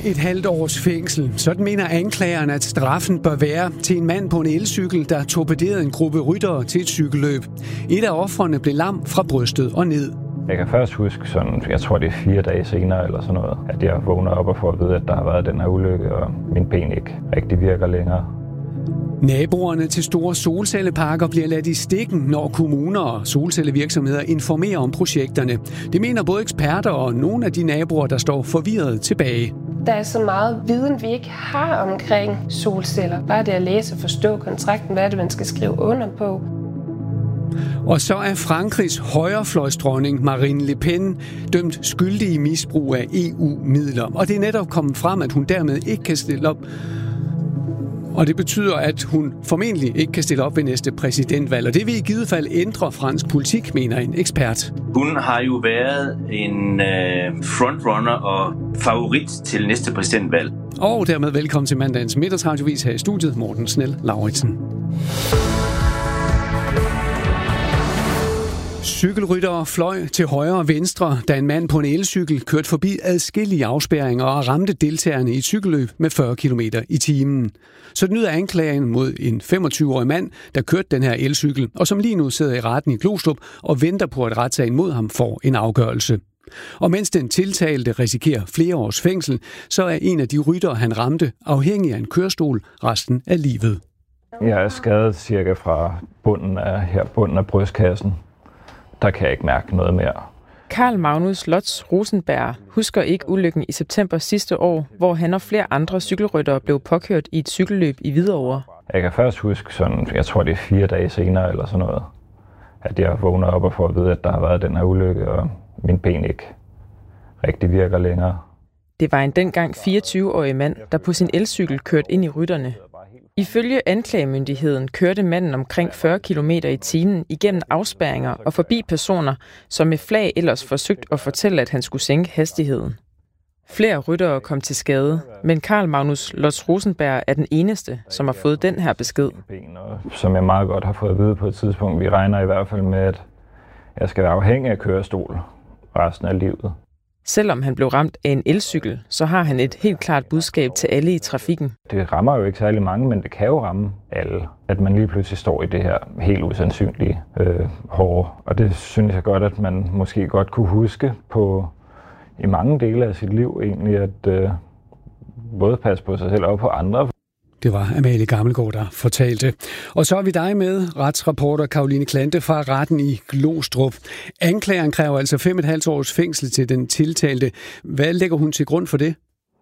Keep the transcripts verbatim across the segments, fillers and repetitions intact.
et halvt års fængsel. Sådan mener anklageren, at straffen bør være til en mand på en elcykel, der torpederede en gruppe ryttere til et cykelløb. Et af ofrene blev lam fra brystet og ned. Jeg kan først huske, sådan, jeg tror det er fire dage senere eller sådan noget, at jeg vågner op og får at vide, at der har været den her ulykke, og min ben ikke rigtig virker længere. Naboerne til store solcelleparker bliver ladt i stikken, når kommuner og solcellevirksomheder informerer om projekterne. Det mener både eksperter og nogle af de naboer, der står forvirret tilbage. Der er så meget viden, vi ikke har omkring solceller. Bare det at læse og forstå kontrakten, hvad er det, man skal skrive under på. Og så er Frankrigs højrefløjsdronning Marine Le Pen dømt skyldig i misbrug af E U-midler. Og det er netop kommet frem, at hun dermed ikke kan stille op. Og det betyder, at hun formentlig ikke kan stille op ved næste præsidentvalg. Og det vil i givet fald ændre fransk politik, mener en ekspert. Hun har jo været en øh, frontrunner og favorit til næste præsidentvalg. Og dermed velkommen til mandagens middagsradiovis her i studiet, Morten Snell-Lauritsen. Cykelryttere fløj til højre og venstre, da en mand på en elcykel kørte forbi adskillige afspærringer og ramte deltagerne i et cykelløb med fyrre kilometer i timen. Så nyder anklagen mod en femogtyve-årig mand, der kørte den her elcykel, og som lige nu sidder i retten i Glostrup og venter på, at retssagen mod ham får en afgørelse. Og mens den tiltalte risikerer flere års fængsel, så er en af de ryttere, han ramte, afhængig af en kørestol resten af livet. Jeg er skadet cirka fra bunden af, her bunden af brystkassen. Der kan jeg ikke mærke noget mere. Carl Magnus Lotz Rosenberg husker ikke ulykken i september sidste år, hvor han og flere andre cykelryttere blev påkørt i et cykelløb i Hvidovre. Jeg kan først huske, sådan, jeg tror det er fire dage senere eller sådan noget, at jeg vågner op og får at vide, at der har været den her ulykke, og min ben ikke rigtig virker længere. Det var en dengang fireogtyve-årig mand, der på sin elcykel kørte ind i rytterne. Ifølge anklagemyndigheden kørte manden omkring fyrre kilometer i timen igennem afspærringer og forbi personer, som med flag ellers forsøgte at fortælle, at han skulle sænke hastigheden. Flere ryttere kom til skade, men Carl Magnus Lotz Rosenberg er den eneste, som har fået den her besked. Som jeg meget godt har fået at vide på et tidspunkt. Vi regner i hvert fald med, at jeg skal være afhængig af kørestol resten af livet. Selvom han blev ramt af en elcykel, så har han et helt klart budskab til alle i trafikken. Det rammer jo ikke særlig mange, men det kan jo ramme alle. At man lige pludselig står i det her helt usandsynlige øh, hårde. Og det synes jeg godt, at man måske godt kunne huske på i mange dele af sit liv egentlig, at øh, både passe på sig selv og på andre. Det var Amalie Gammelgaard, der fortalte. Og så er vi dig med, retsreporter Karoline Klante fra retten i Glostrup. Anklageren kræver altså fem og et halvt års fængsel til den tiltalte. Hvad lægger hun til grund for det?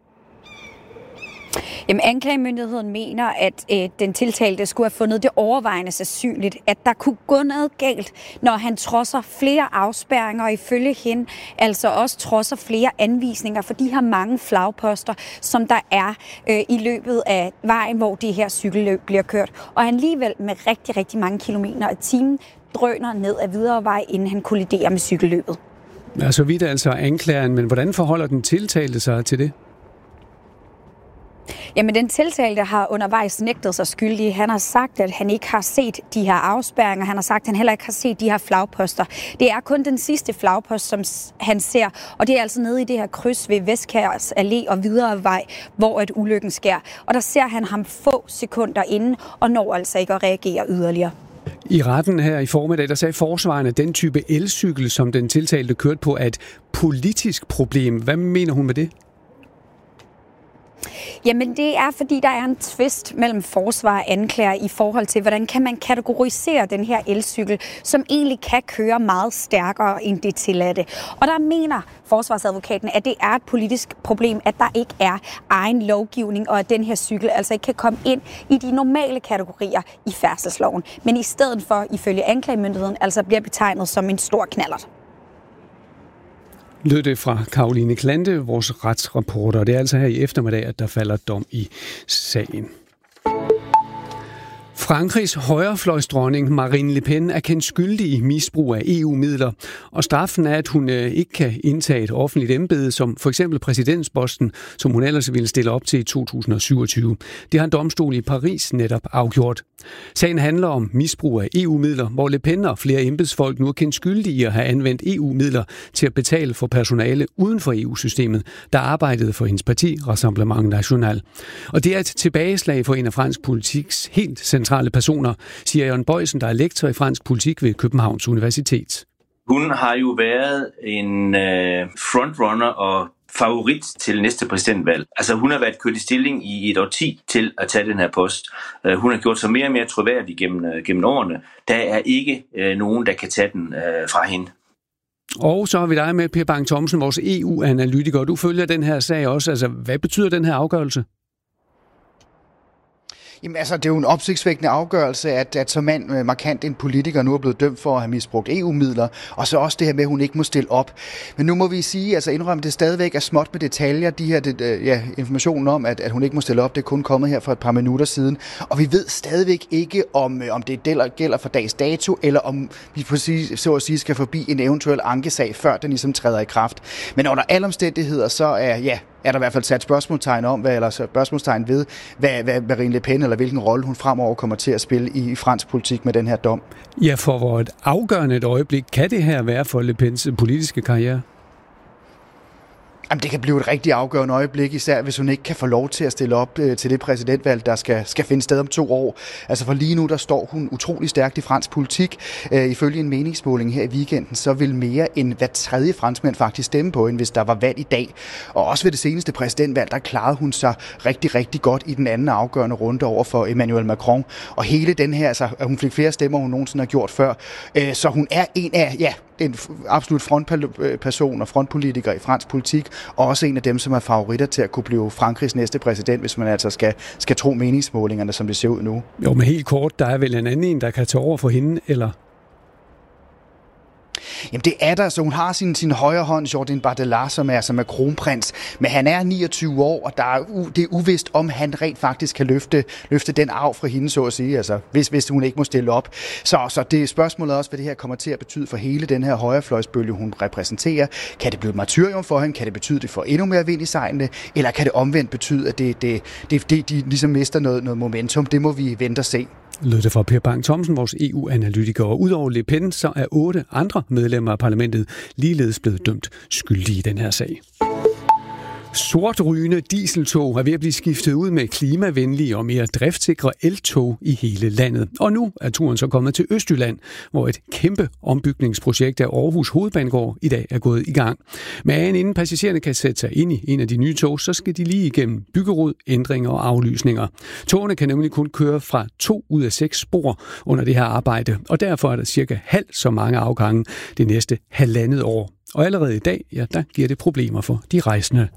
Jamen, anklagemyndigheden mener, at øh, den tiltalte skulle have fundet det overvejende sandsynligt, at der kunne gå noget galt, når han trodser flere afspærringer, og ifølge hende altså også trodser flere anvisninger for de her mange flagposter, som der er øh, i løbet af vejen, hvor det her cykelløb bliver kørt. Og han alligevel med rigtig, rigtig mange kilometer i timen drøner ned ad videre vej, inden han kolliderer med cykelløbet. Ja, så vidt altså anklageren, men hvordan forholder den tiltalte sig til det? Jamen, den tiltalte har undervejs nægtet sig skyldig. Han har sagt, at han ikke har set de her afspærringer. Han har sagt, at han heller ikke har set de her flagposter. Det er kun den sidste flagpost, som han ser. Og det er altså nede i det her kryds ved Vestkærs Allé og videre vej, hvor et ulykken sker. Og der ser han ham få sekunder inden, og når altså ikke at reagere yderligere. I retten her i formiddag, der sagde forsvarerne, at den type elcykel, som den tiltalte kørte på, er et politisk problem. Hvad mener hun med det? Jamen, det er, fordi der er en tvist mellem forsvar og anklager i forhold til, hvordan kan man kategorisere den her elcykel, som egentlig kan køre meget stærkere end det tilladte. Og der mener forsvarsadvokaten, at det er et politisk problem, at der ikke er egen lovgivning, og at den her cykel altså ikke kan komme ind i de normale kategorier i færdselsloven, men i stedet for, ifølge anklagemyndigheden, altså bliver betegnet som en stor knallert. Lød det fra Karoline Klante, vores retsreporter. Det er altså her i eftermiddag, at der falder dom i sagen. Frankrigs højrefløjsdronning Marine Le Pen er kendt skyldig i misbrug af E U-midler, og straffen er, at hun ikke kan indtage et offentligt embede, som for eksempel præsidentsposten, som hun ellers ville stille op til i to tusind syvogtyve. Det har en domstol i Paris netop afgjort. Sagen handler om misbrug af E U-midler, hvor Le Pen og flere embedsfolk nu er kendt skyldige i at have anvendt E U-midler til at betale for personale uden for E U-systemet, der arbejdede for hendes parti, Rassemblement National. Og det er et tilbageslag for en af fransk politiks helt centrale personer, siger Jørgen Bøjsen, der er lektor i fransk politik ved Københavns Universitet. Hun har jo været en øh, frontrunner og favorit til næste præsidentvalg. Altså hun har været kørt i stilling i et årti til at tage den her post. Uh, hun har gjort sig mere og mere troværdig gennem, uh, gennem årene. Der er ikke uh, nogen, der kan tage den uh, fra hende. Og så har vi dig med, Per Bang Thomsen, vores E U-analytiker. Du følger den her sag også. Altså, hvad betyder den her afgørelse? Jamen altså, det er jo en opsigtsvækkende afgørelse, at, at så mand markant en politiker nu er blevet dømt for at have misbrugt E U-midler, og så også det her med, at hun ikke må stille op. Men nu må vi sige, altså indrømme, det stadigvæk er småt med detaljer. De her det, ja, informationen om, at, at hun ikke må stille op, det er kun kommet her for et par minutter siden. Og vi ved stadigvæk ikke, om, om det gælder, gælder for dags dato, eller om vi præcis, så at sige skal forbi en eventuel ankesag, før den ligesom træder i kraft. Men under alle omstændigheder, så er, ja, er der i hvert fald sat spørgsmålstegn om, hvad, eller spørgsmålstegn ved, hvad, hvad Marine Le Pen, eller hvilken rolle hun fremover kommer til at spille i, i fransk politik med den her dom. Ja, for hvor et afgørende et øjeblik kan det her være for Le Pens politiske karriere? Jamen, det kan blive et rigtig afgørende øjeblik, især hvis hun ikke kan få lov til at stille op øh, til det præsidentvalg, der skal, skal finde sted om to år. Altså for lige nu, der står hun utrolig stærkt i fransk politik. Øh, ifølge en meningsmåling her i weekenden, så vil mere end hver tredje franskmænd faktisk stemme på hende, hvis der var valg i dag. Og også ved det seneste præsidentvalg, der klarede hun sig rigtig, rigtig godt i den anden afgørende runde over for Emmanuel Macron. Og hele den her, altså hun fik flere stemmer, hun nogensinde har gjort før. Øh, så hun er en af, ja, en absolut frontperson og frontpolitiker i fransk politik, og også en af dem, som er favoritter til at kunne blive Frankrigs næste præsident, hvis man altså skal, skal tro meningsmålingerne, som det ser ud nu. Jo, men helt kort, der er vel en anden en, der kan tage over for hende, eller? Jamen det er der, så hun har sin, sin højre hånd, Jordan Bardella, som er, som er kronprins, men han er niogtyve år, og der er u, det er uvist, om han rent faktisk kan løfte, løfte den arv fra hende, så at sige, altså hvis, hvis hun ikke må stille op. Så, så det er spørgsmålet også, hvad det her kommer til at betyde for hele den her højrefløjsbølge, hun repræsenterer. Kan det blive et martyrium for hende? Kan det betyde, at det får endnu mere vind i sejlene? Eller kan det omvendt betyde, at det, det, det, det, de ligesom mister noget, noget momentum? Det må vi vente og se. Lød det fra Per Bang Thomsen, vores E U-analytiker. Og udover Le Pen, så er otte andre medlemmer af parlamentet ligeledes blevet dømt skyldige i den her sag. Sortrygende dieseltog er ved at blive skiftet ud med klimavenlige og mere driftsikre eltog i hele landet. Og nu er turen så kommet til Østjylland, hvor et kæmpe ombygningsprojekt af Aarhus Hovedbanegård i dag er gået i gang. Men inden passagererne kan sætte sig ind i en af de nye tog, så skal de lige igennem byggerod, ændringer og aflysninger. Togene kan nemlig kun køre fra to ud af seks spor under det her arbejde, og derfor er der cirka halvt så mange afgange det næste halvandet år. Og allerede i dag, ja, der giver det problemer for de rejsende.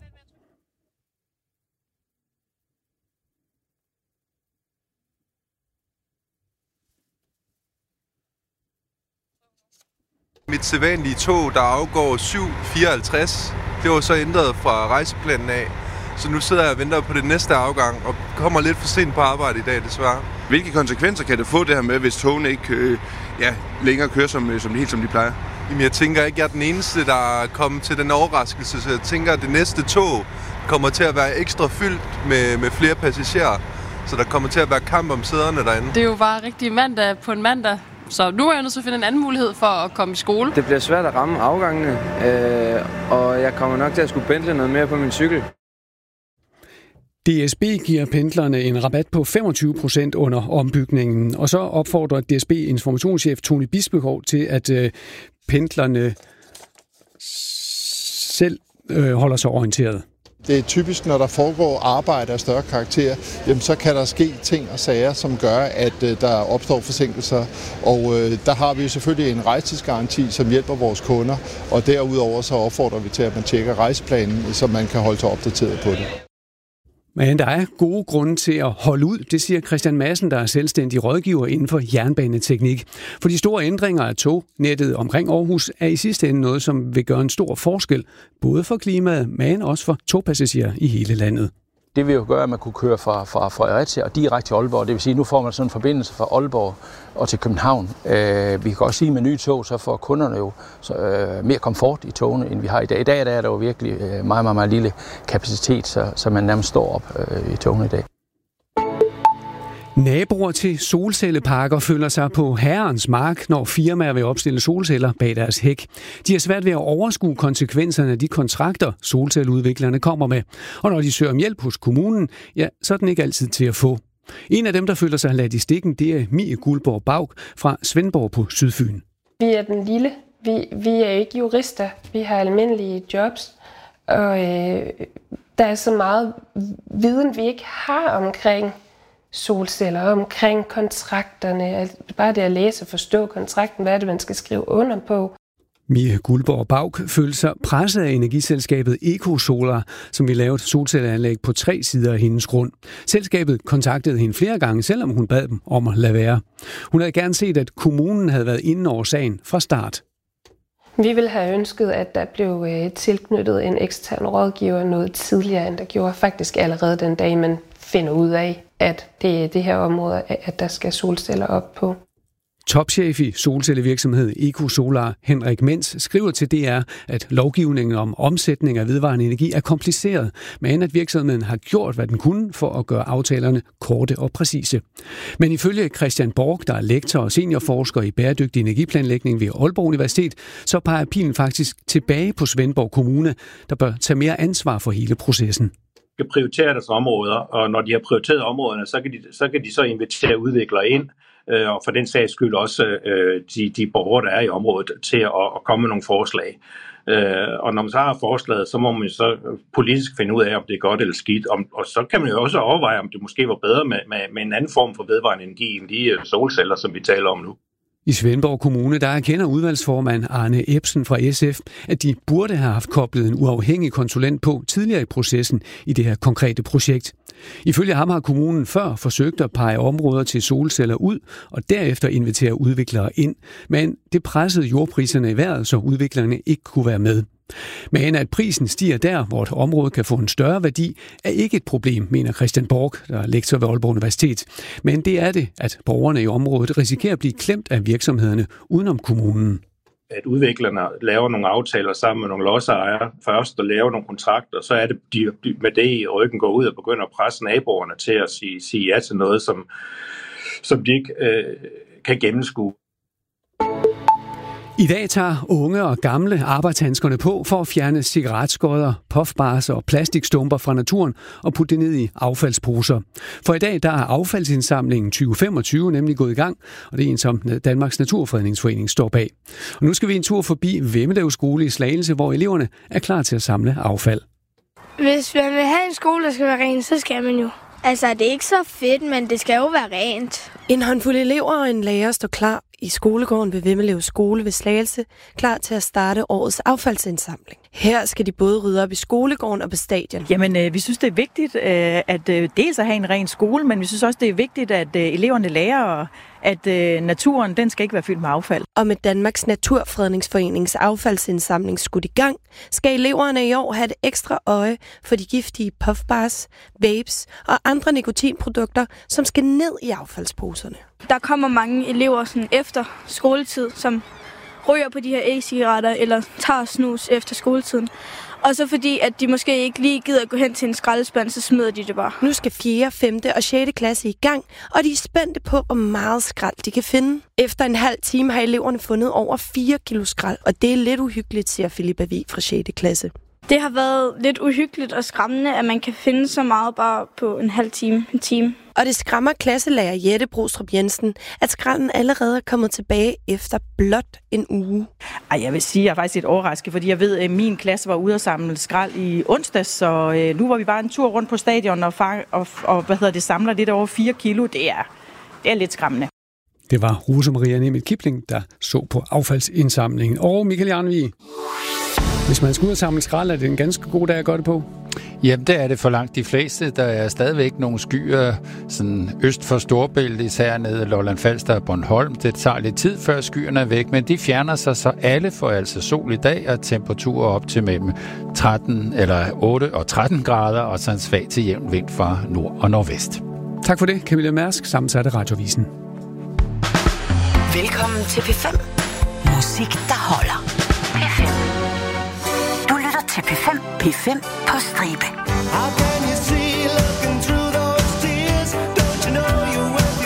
Mit sædvanlige tog, der afgår syv fireoghalvtreds, det var så ændret fra rejseplanen af. Så nu sidder jeg og venter på det næste afgang, og kommer lidt for sent på arbejde i dag, desværre. Hvilke konsekvenser kan det få det her med, hvis togene ikke øh, ja, længere kører som, som, helt som de plejer? Jamen, jeg tænker ikke, at jeg er den eneste, der er kommet til den overraskelse, så jeg tænker, at det næste tog kommer til at være ekstra fyldt med, med flere passagerer. Så der kommer til at være kamp om sæderne derinde. Det er jo bare rigtig mandag på en mandag. Så nu er jeg nødt til at finde en anden mulighed for at komme i skole. Det bliver svært at ramme afgangene, øh, og jeg kommer nok til at skulle pendle noget mere på min cykel. D S B giver pendlerne en rabat på femogtyve procent under ombygningen, og så opfordrer D S B informationschef Tony Bispegård til, at øh, pendlerne selv øh, holder sig orienteret. Det er typisk, når der foregår arbejde af større karakter, jamen så kan der ske ting og sager, som gør, at øh, der opstår forsinkelser. Og øh, der har vi jo selvfølgelig en rejsetidsgaranti, som hjælper vores kunder. Og derudover så opfordrer vi til, at man tjekker rejseplanen, så man kan holde sig opdateret på det. Men der er gode grunde til at holde ud, det siger Christian Madsen, der er selvstændig rådgiver inden for jernbaneteknik. For de store ændringer af tognettet omkring Aarhus er i sidste ende noget, som vil gøre en stor forskel, både for klimaet, men også for togpassagerer i hele landet. Det vil jo gøre, at man kunne køre fra, fra Fredericia og direkte til Aalborg. Det vil sige, at nu får man sådan en forbindelse fra Aalborg og til København. Øh, vi kan også sige, at med nye tog, så får kunderne jo så, øh, mere komfort i togene, end vi har i dag. I dag der er der jo virkelig øh, meget, meget, meget lille kapacitet, så, så man nærmest står op øh, i togene i dag. Naboer til solcelleparker føler sig på herrens mark, når firmaer vil opstille solceller bag deres hæk. De har svært ved at overskue konsekvenserne af de kontrakter, solcelleudviklerne kommer med. Og når de søger om hjælp hos kommunen, ja, så er den ikke altid til at få. En af dem, der føler sig ladt i stikken, det er Mie Guldborg Baug fra Svendborg på Sydfyn. Vi er den lille. Vi, vi er ikke jurister. Vi har almindelige jobs. Og øh, der er så meget viden, vi ikke har omkring solceller, omkring kontrakterne. Bare det at læse og forstå kontrakten, hvad er det, man skal skrive under på. Mie Guldborg Baug følte sig presset af energiselskabet EcoSolar, som vil lave et solcelleanlæg på tre sider af hendes grund. Selskabet kontaktede hende flere gange, selvom hun bad dem om at lade være. Hun havde gerne set, at kommunen havde været inde over sagen fra start. Vi ville have ønsket, at der blev tilknyttet en ekstern rådgiver noget tidligere, end der gjorde. Faktisk allerede den dag, man finder ud af, at det er det her område, at der skal solceller op på. Topchef i solcellevirksomhed EcoSolar, Henrik Mens, skriver til D R, at lovgivningen om omsætning af vedvarende energi er kompliceret, men at virksomheden har gjort, hvad den kunne for at gøre aftalerne korte og præcise. Men ifølge Christian Borg, der er lektor og seniorforsker i bæredygtig energiplanlægning ved Aalborg Universitet, så peger pilen faktisk tilbage på Svendborg Kommune, der bør tage mere ansvar for hele processen. De prioriterer deres områder, og når de har prioriteret områderne, så kan de så, kan de så invitere udviklere ind, og for den sags skyld også øh, de, de borgere, der er i området, til at, at komme med nogle forslag. Øh, og når man så har forslaget, så må man så politisk finde ud af, om det er godt eller skidt. Om, og så kan man jo også overveje, om det måske var bedre med, med, med en anden form for vedvarende energi end de solceller, som vi taler om nu. I Svendborg Kommune, der erkender udvalgsformand Arne Ebsen fra S F, at de burde have haft koblet en uafhængig konsulent på tidligere i processen i det her konkrete projekt. Ifølge ham har kommunen før forsøgt at pege områder til solceller ud og derefter invitere udviklere ind, men det pressede jordpriserne i vejret, så udviklerne ikke kunne være med. Men at prisen stiger der, hvor et område kan få en større værdi, er ikke et problem, mener Christian Borg, der er lektor ved Aalborg Universitet. Men det er det, at borgerne i området risikerer at blive klemt af virksomhederne udenom kommunen. At udviklerne laver nogle aftaler sammen med nogle lodsejere først og laver nogle kontrakter, så er det de med det i ryggen går ud og begynder at presse naboerne til at sige, sige ja til noget, som, som de ikke øh, kan gennemskue. I dag tager unge og gamle arbejdshandskerne på for at fjerne cigaretskodder, puffbars og plastikstumper fra naturen og putte det ned i affaldsposer. For i dag der er affaldsindsamlingen tyve femogtyve nemlig gået i gang, og det er en, som Danmarks Naturfredningsforening står bag. Og nu skal vi en tur forbi Vemmelev Skole i Slagelse, hvor eleverne er klar til at samle affald. Hvis man vil have en skole, der skal være ren, så skal man jo. Altså, det er ikke så fedt, men det skal jo være rent. En håndfuld elever og en lærer står klar i skolegården ved Vemmelev Skole ved Slagelse, klar til at starte årets affaldsindsamling. Her skal de både rydde op i skolegården og på stadion. Jamen, øh, vi synes, det er vigtigt, øh, at øh, dels at have en ren skole, men vi synes også, det er vigtigt, at øh, eleverne lærer, at øh, naturen, den skal ikke være fyldt med affald. Og med Danmarks Naturfredningsforenings affaldsindsamling skudt i gang, skal eleverne i år have et ekstra øje for de giftige puffbars, vapes og andre nikotinprodukter, som skal ned i affaldsposerne. Der kommer mange elever sådan efter skoletid, som ryger på de her e-cigaretter eller tager snus efter skoletiden. Og så fordi, at de måske ikke lige gider gå hen til en skraldespand, så smider de det bare. Nu skal fjerde, femte og sjette klasse i gang, og de er spændte på, hvor meget skrald de kan finde. Efter en halv time har eleverne fundet over fire kilo skrald, og det er lidt uhyggeligt, siger Philippa Vig fra sjette klasse. Det har været lidt uhyggeligt og skræmmende, at man kan finde så meget bare på en halv time, en time. Og det skræmmer klasselærer Jette Brostrup Jensen, at skralden allerede er kommet tilbage efter blot en uge. Ej, jeg vil sige, at jeg er faktisk lidt overrasket, fordi jeg ved, at min klasse var ude at samle skrald i onsdag, så øh, nu var vi bare en tur rundt på stadion og, fang, og, og hvad hedder det, samler lidt over fire kilo. Det er, det er lidt skræmmende. Det var Rose Maria Nemeth Kipling, der så på affaldsindsamlingen. Og Michael Jarnvig. Hvis man skal ud og samle skrald, er det en ganske god dag at gøre det på? Jamen, det er det for langt de fleste. Der er stadigvæk nogle skyer sådan øst for Storebælt, især nede i Lolland Falster og Bornholm. Det tager lidt tid, før skyerne er væk, men de fjerner sig, så alle får altså sol i dag og temperaturer op til mellem tretten eller otte og tretten grader, og så en svag til jævn vind fra nord og nordvest. Tak for det, Camilla Mærsk, sammensatte Radiovisen. Velkommen til P fem. Musik, der holder. P fem. Du lytter til P fem. P fem på stribe. How can you see looking through those tears? Don't you know you will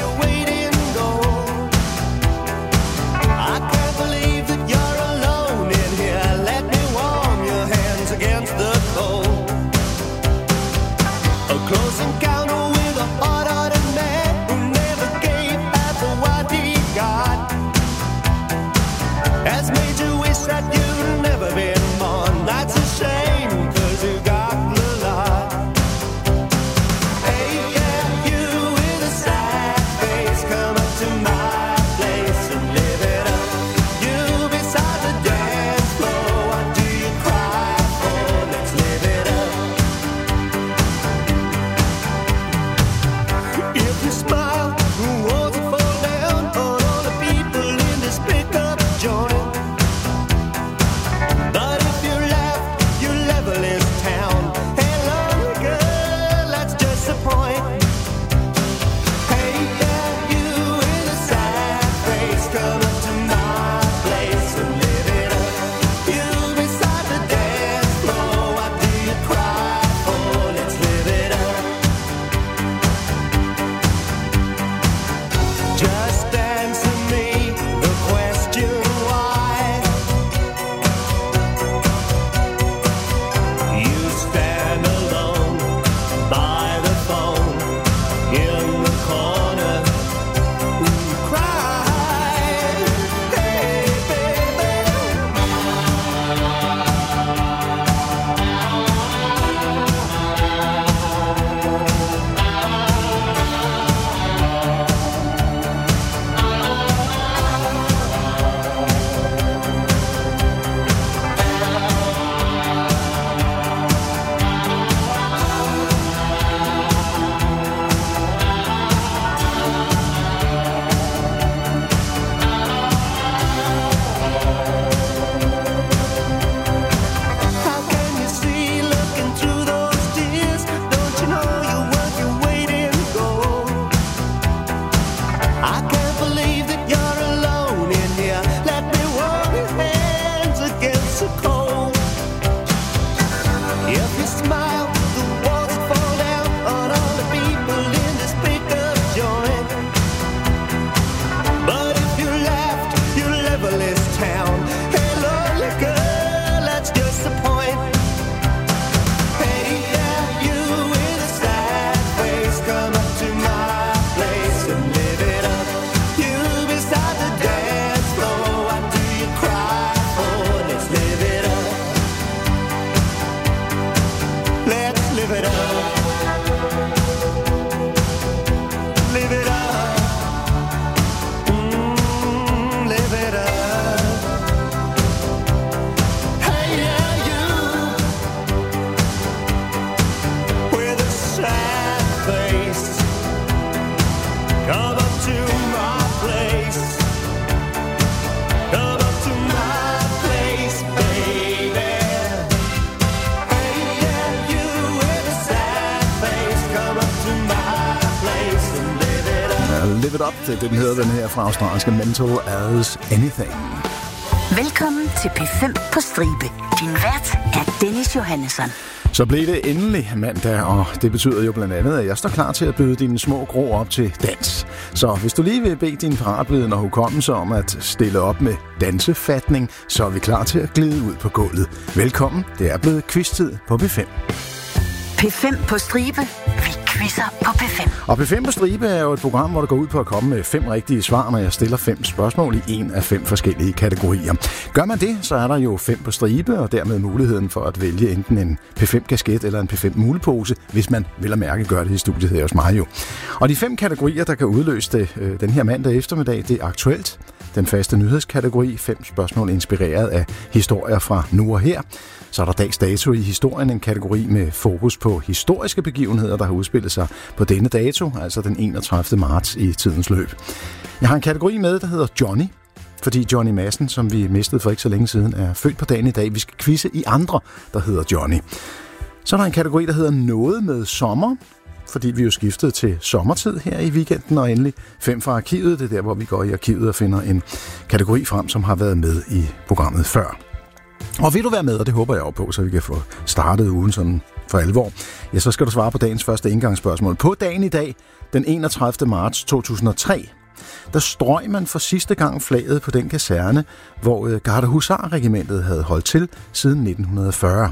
Give It Up. Det den hedder den her fra australske Mental As Anything. Velkommen til P fem på stribe. Din vært er Dennis Johannesson. Så blev det endelig mandag, og det betyder jo blandt andet, at jeg står klar til at byde dine små grå op til dans. Så hvis du lige vil bede din paratviden og hukommelse om at stille op med dansefatning, så er vi klar til at glide ud på gulvet. Velkommen, det er blevet quiz-tid på P fem. P fem på stribe. Vi quizzer på P fem. Og P fem på stribe er jo et program, hvor der går ud på at komme med fem rigtige svar, når jeg stiller fem spørgsmål i en af fem forskellige kategorier. Gør man det, så er der jo fem på stribe, og dermed muligheden for at vælge enten en P fem-kasket eller en P fem-mulepose, hvis man vil at mærke gøre det i studiet her hos mig jo. Og de fem kategorier, der kan udløse det øh, den her mandag eftermiddag, det er aktuelt. Den faste nyhedskategori, fem spørgsmål inspireret af historier fra nu og her. Så er der dags dato i historien, en kategori med fokus på historiske begivenheder, der har udspillet sig på denne dato, altså den enogtredivte marts i tidens løb. Jeg har en kategori med, der hedder Johnny, fordi Johnny Madsen, som vi mistede for ikke så længe siden, er født på dagen i dag. Vi skal quizze i andre, der hedder Johnny. Så er der en kategori, der hedder Noget med sommer, fordi vi jo skiftede til sommertid her i weekenden, og endelig fem fra arkivet. Det er der, hvor vi går i arkivet og finder en kategori frem, som har været med i programmet før. Og vil du være med, og det håber jeg jo på, så vi kan få startet ugen sådan for alvor, ja, så skal du svare på dagens første indgangsspørgsmål. På dagen i dag, den enogtredivte marts to tusind og tre, der strøg man for sidste gang flaget på den kaserne, hvor Gardehusarregimentet havde holdt til siden nitten fyrre.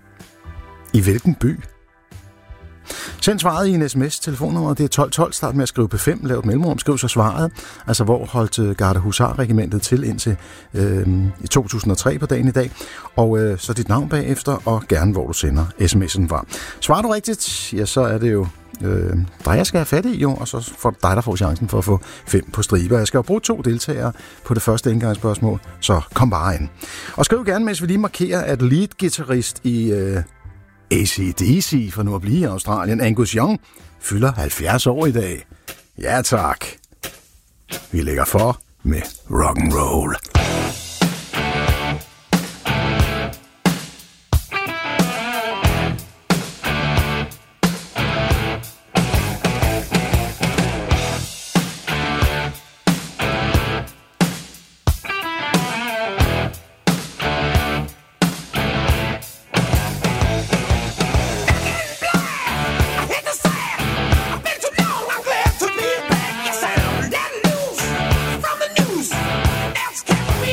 I hvilken by? Send svaret i en sms. Telefonnummeret det er tolv tolv. Start med at skrive P fem. Lav et mellemrum. Skriv så svaret. Altså hvor holdt Gardehusarregimentet til indtil øh, i to tusind og tre på dagen i dag. Og øh, så dit navn bagefter, og gerne hvor du sender sms'en fra. Svarer du rigtigt, ja, så er det jo øh, dig, jeg skal have fat i, jo, og så får dig, der får chancen for at få fem på stribe. Jeg skal jo bruge to deltagere på det første indgangsspørgsmål, så kom bare ind. Og skriv gerne, mens vi lige markerer, at lead-guitarist i Øh, A C D C, for nu at blive i Australien, Angus Young, fylder halvfjerds år i dag. Ja tak. Vi lægger for med rock'n'roll. From the news, that's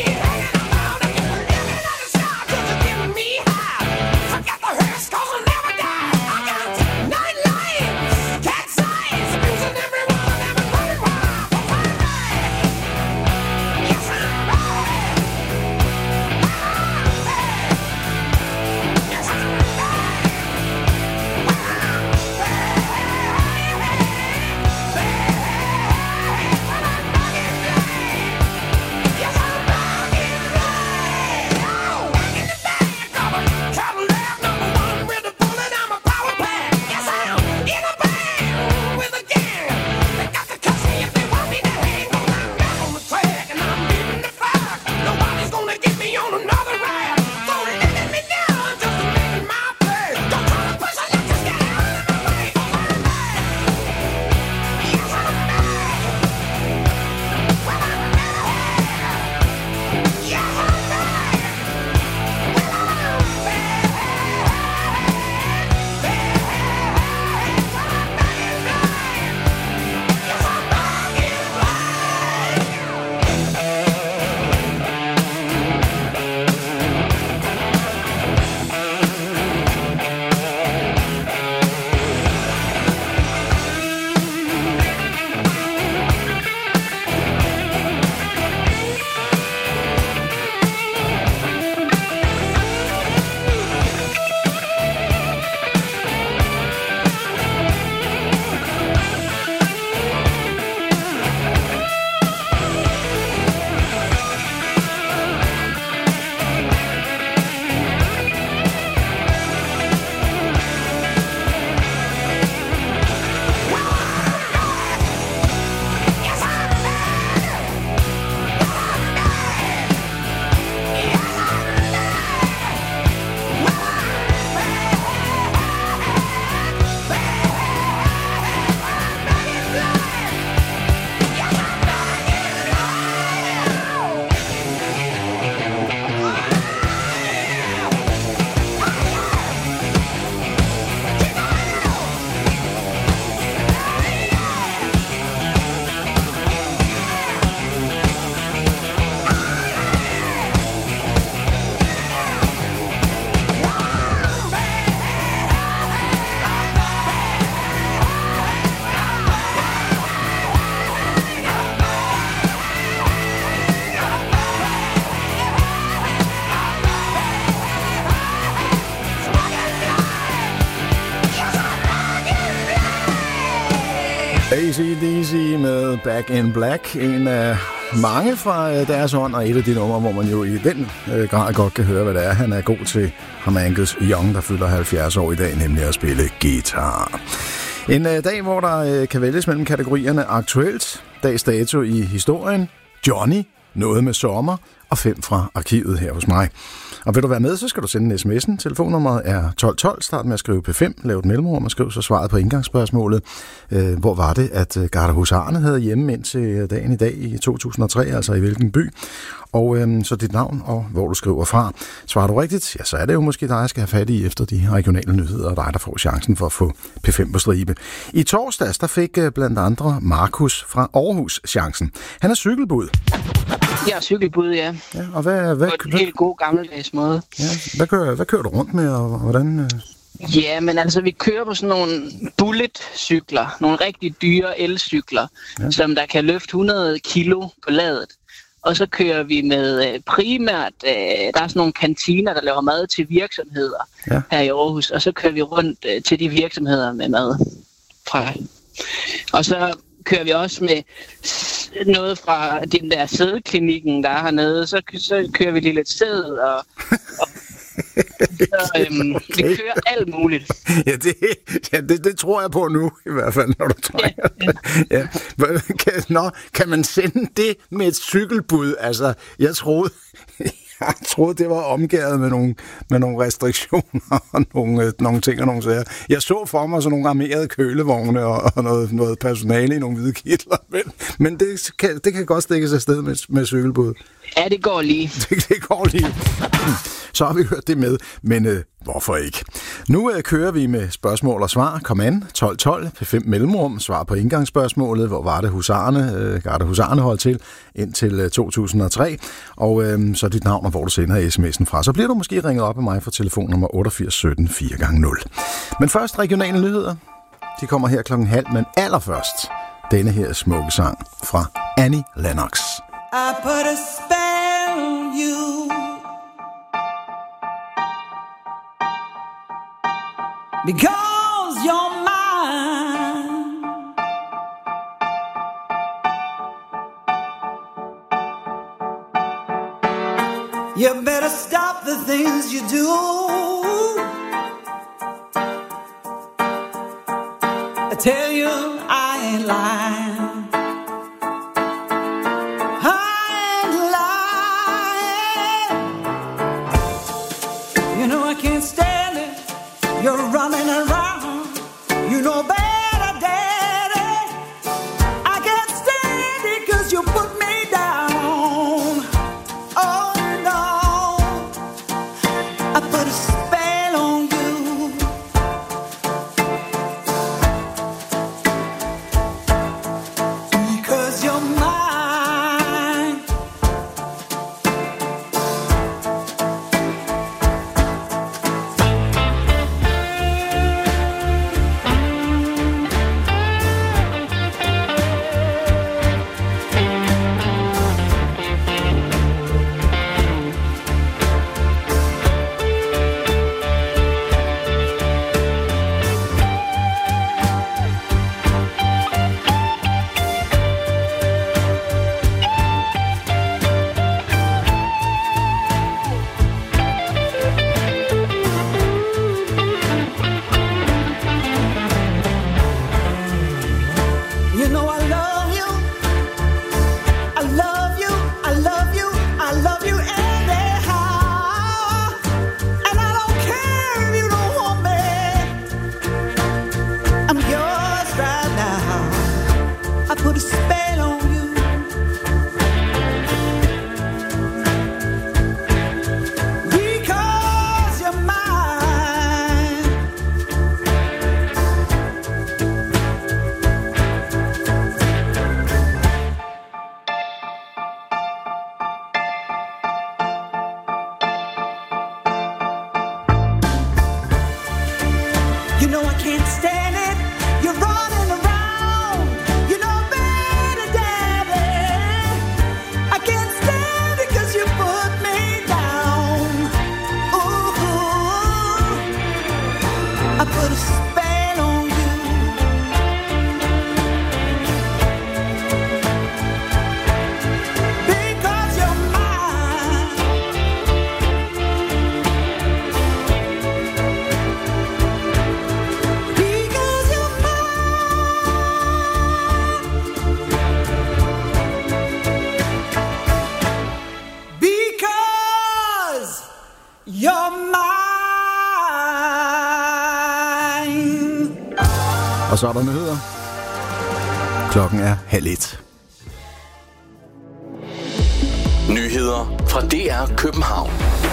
A C D C med Back in Black. En af mange fra deres hånd, og et af de numre, hvor man jo i den grad godt kan høre, hvad det er. Han er god til, ham Angus Young, der fylder halvfjerds år i dag, nemlig at spille guitar. En dag, hvor der kan vælges mellem kategorierne aktuelt, dags dato i historien, Johnny, noget med sommer, og fem fra arkivet her hos mig. Og vil du være med, så skal du sende en sms'en. Telefonnummeret er tolv tolv. Start med at skrive P fem, lav et mellemrum og skriv så svaret på indgangsspørgsmålet. Øh, hvor var det, at Gardehusarerne havde hjemme indtil dagen i dag i to tusind og tre, altså i hvilken by? Og øh, så dit navn og hvor du skriver fra. Svarer du rigtigt, ja, så er det jo måske dig, jeg skal have fat i efter de regionale nyheder, og dig, der får chancen for at få P fem på stribe. I torsdags, der fik blandt andre Markus fra Aarhus chancen. Han er cykelbud. Jeg er cykelbud, ja. Ja, og hvad, hvad, på en helt god gammeldags måde. Ja, hvad, kører, hvad kører du rundt med, og hvordan? Øh... Ja, men altså, vi kører på sådan nogle bullet-cykler, nogle rigtig dyre elcykler, ja. Som der kan løfte hundrede kilo på ladet. Og så kører vi med øh, primært, øh, der er sådan nogle kantiner, der laver mad til virksomheder ja. Her i Aarhus, og så kører vi rundt øh, til de virksomheder med mad fra. Og så kører vi også med noget fra den der sædeklinikken, der er hernede. Så, så kører vi lige lidt sæd, og, og så, øhm, okay. Vi kører alt muligt. Ja, det, ja det, det tror jeg på nu, i hvert fald, når du trænger. Ja, ja. Kan, nå, kan man sende det med et cykelbud? Altså, jeg troede... Jeg troede, det var omgærdet med nogle, med nogle restriktioner og nogle, øh, nogle ting og nogle sager. Jeg så for mig sådan nogle armerede kølevogne og, og noget, noget personale i nogle hvide kitler, men, men det, kan, det kan godt stikkes afsted med, med cykelbud. Ja, det går lige. Det, det går lige. Så har vi hørt det med, men øh, hvorfor ikke? Nu øh, kører vi med spørgsmål og svar. Kom an, tolv tolv, P fem mellemrum, svar på indgangsspørgsmålet. Hvor var det husarerne, øh, Gardehusarerne holdt til indtil øh, to tusind og tre? Og øh, så dit navn og hvor du sender sms'en fra. Så bliver du måske ringet op af mig fra telefonnummer otteogfirs sytten fire gange nul. Men først regionale nyheder. De kommer her klokken halv, men allerførst denne her smukke sang fra Annie Lennox. I put a spell on you because you're mine. You better stop the things you do. I tell you I ain't lying. You're running around, you know better, daddy. I can't stand it 'cause you put me down. Oh no, I put a spell on you. Because you're mine. Og så er der nyheder. Klokken er halv et. Nyheder fra D R København.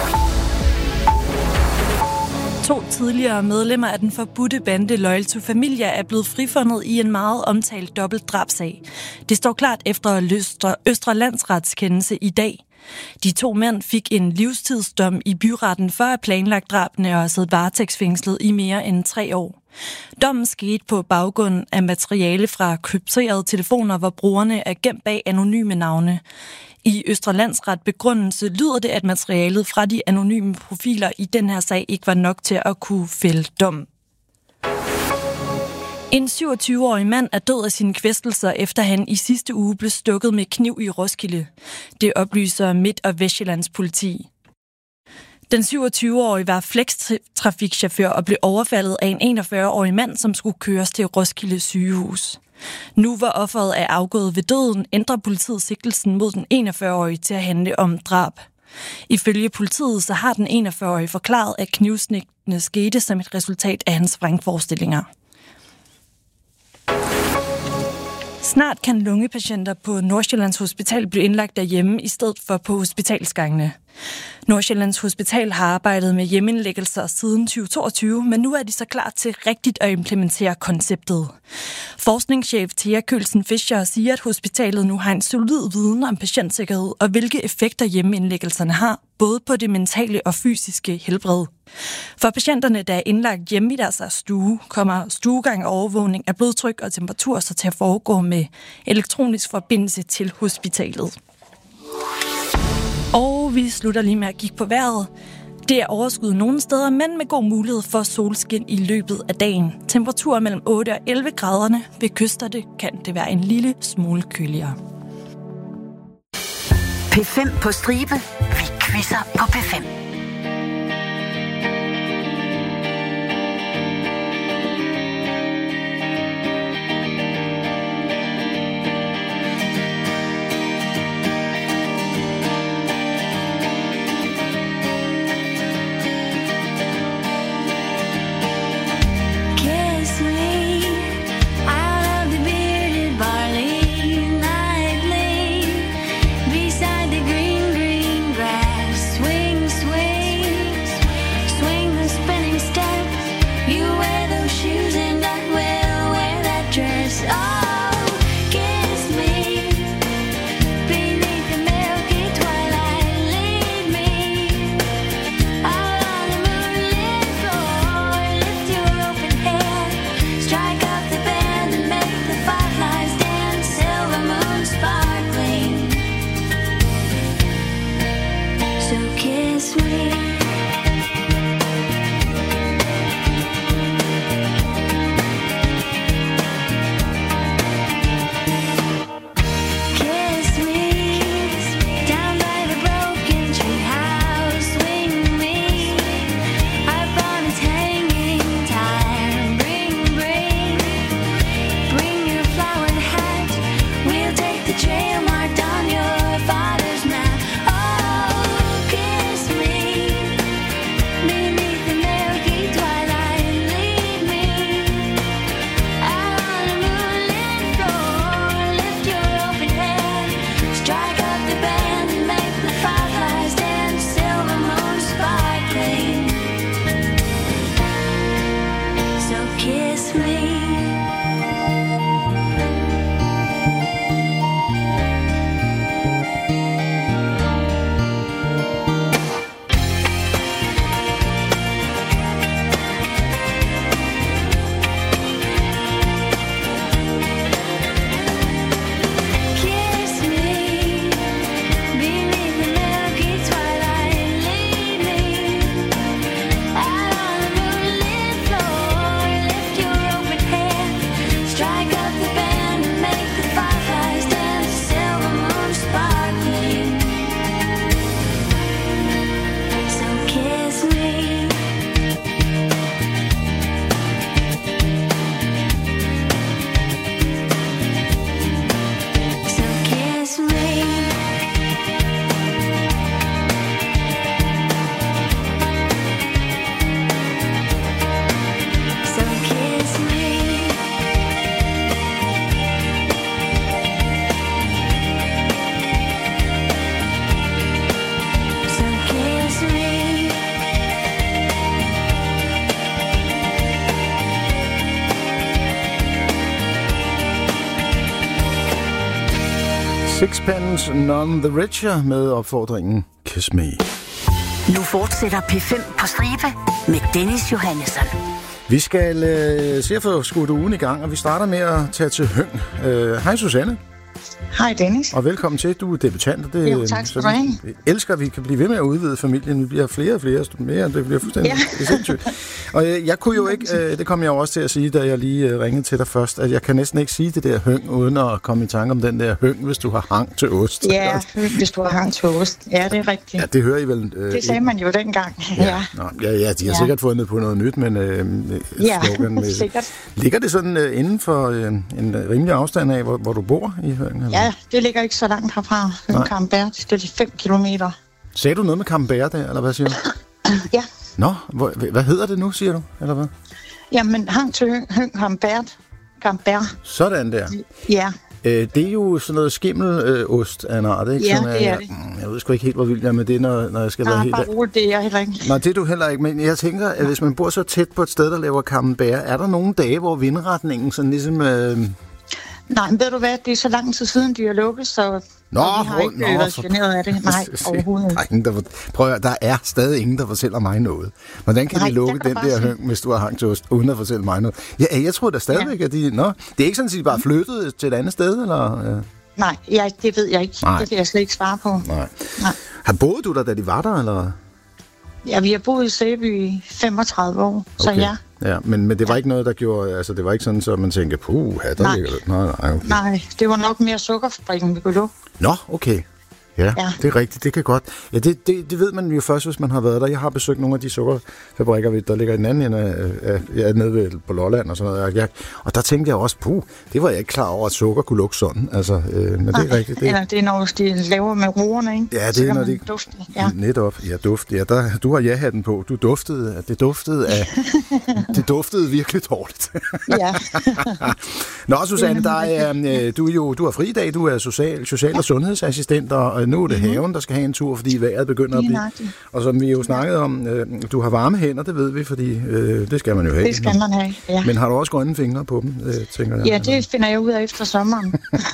To tidligere medlemmer af den forbudte bande Loyal to Familia er blevet frifundet i en meget omtalt dobbeltdrabsag. Det står klart efter Østre, Østre Landsretskendelse i dag. De to mænd fik en livstidsdom i byretten for at planlagt drabene og har siddet varetægtsfængslet i mere end tre år. Dommen skete på baggrund af materiale fra krypterede telefoner, hvor brugerne er gemt bag anonyme navne. I Østre Landsret begrundelse lyder det, at materialet fra de anonyme profiler i den her sag ikke var nok til at kunne fælde dom. En syvogtyve-årig mand er død af sine kvæstelser, efter han i sidste uge blev stukket med kniv i Roskilde. Det oplyser Midt- og Vestjyllands politi. Den syvogtyve-årige var flekstrafikchauffør og blev overfaldet af en enogfyrre-årig mand, som skulle køres til Roskilde sygehus. Nu hvor offeret er afgået ved døden, ændrer politiet sigtelsen mod den enogfyrre-årige til at handle om drab. Ifølge politiet så har den enogfyrre-årige forklaret, at knivsnittene skete som et resultat af hans vrangforestillinger. Snart kan lungepatienter på Nordsjællands Hospital blive indlagt derhjemme i stedet for på hospitalsgangene. Nordsjællands Hospital har arbejdet med hjemmeindlæggelser siden tyve toogtyve, men nu er de så klar til rigtigt at implementere konceptet. Forskningschef Thea Kølsen Fischer siger, at hospitalet nu har en solid viden om patientsikkerhed og hvilke effekter hjemmeindlæggelserne har, både på det mentale og fysiske helbred. For patienterne, der er indlagt hjemme i deres stue, kommer stuegang og overvågning af blodtryk og temperatur så til at foregå med elektronisk forbindelse til hospitalet. Og vi slutter lige med at kigge på vejret. Det er overskud nogle steder, men med god mulighed for solskin i løbet af dagen. Temperaturer mellem otte og elleve graderne. Ved kysterne kan det være en lille smule køligere. P fem på stribe. Vi quizzer på P fem. Sixpence None the Richer med opfordringen Kiss Me. Nu fortsætter P fem på stribe med Dennis Johannesson. Vi skal øh, se at få skudt ugen i gang, og vi starter med at tage til Høng. Øh, hej Susanne. Hej Dennis. Og velkommen til. Du er debutant. Og det, jo, tak skal du have. Vi elsker, at vi kan blive ved med at udvide familien. Vi bliver flere og flere mere. Det bliver fuldstændig ja. sindssygt. Og jeg, jeg kunne jo ikke, øh, det kom jeg jo også til at sige, da jeg lige øh, ringede til dig først, at jeg kan næsten ikke sige det der Høng, uden at komme i tanke om den der Høng, hvis du har hang til ost. Ja, hvis du har hang til ost. Ja, det er rigtigt. Ja, det hører I vel. Øh, det sagde man jo dengang. Ja, ja. Nå, ja, ja de har ja. sikkert fundet på noget nyt, men øh, ja, slogan med, sikkert. Ligger det sådan øh, inden for øh, en rimelig afstand af, hvor, hvor du bor i Høng? Eller? Ja, det ligger ikke så langt herfra. Camembert, det er fem kilometer. Sagde du noget med Camembert der, eller hvad siger du? Ja. Nå, hvor, hvad hedder det nu, siger du, eller hvad? Jamen, hang til Høng, Høng Camembert. Camembert. Sådan der. Ja. Øh, det er jo sådan noget skimmelost af en art, ikke? Ja, Som, det er jeg, det. Jeg ved sgu ikke helt, hvor vild jeg er med det, når, når jeg skal Nej, være helt... bare roligt, det er jeg heller ikke. Nej, det er du heller ikke, men jeg tænker, at hvis man bor så tæt på et sted, der laver Camembert, er der nogle dage, hvor vindretningen sådan ligesom... Øh... Nej, men ved du hvad, det er så lang tid siden, de er lukket, så... Nå, vi har ikke nå, været for... generet af det. Nej, overhovedet der er, ingen, der, for... Prøv at høre, der er stadig ingen, der fortæller mig noget. Hvordan kan Nej, de lukke den der Høng, hvis du har hang til ost, uden at fortælle mig noget? Ja, jeg tror da stadigvæk, ja. at de... Nå, det er ikke sådan, at de bare flyttede til et andet sted, eller... Øh... Nej, jeg, det ved jeg ikke. Nej. Det kan jeg slet ikke svare på. Nej. Nej. Har boet du der, da de var der, eller...? Ja, vi har boet i Sæby i femogtredive år, okay. Så ja. Ja, men, men det var ikke noget, der gjorde... Altså, det var ikke sådan, så man tænkte, puh, her der nej. ligger det. Nej, nej, okay. Nej, det var nok mere sukkerfabrikken, vi kunne lukke. Nå, okay. Ja, ja, det er rigtigt. Det kan godt. Ja, det, det, det ved man jo først, hvis man har været der. Jeg har besøgt nogle af de sukkerfabrikker, der ligger i den anden ende af, af, af nede ved, på Lolland og sådan noget. Jeg, og der tænkte jeg også, puh, det var jeg ikke klar over, at sukker kunne lukke sådan. Altså, øh, men nej, det er rigtigt. Det... Eller det er, når de laver med roerne, ikke? Ja, det er, når de... Dufte. Ja. Netop. Ja, duft. Ja, der, du har ja-hatten på. Du duftede, at det duftede af... det duftede virkelig dårligt. Ja. Nå, Susanne, der er, du, er jo, du har fri i dag. Du er social, social- og sundhedsassistent, og nu er det mm-hmm. haven, der skal have en tur, fordi vejret begynder at blive... Og som vi jo snakkede om, øh, du har varme hænder, det ved vi, fordi øh, det skal man jo have. Det skal man have, ja. Men har du også grønne fingre på dem, øh, tænker jeg? Ja, det finder jeg ud af efter sommeren.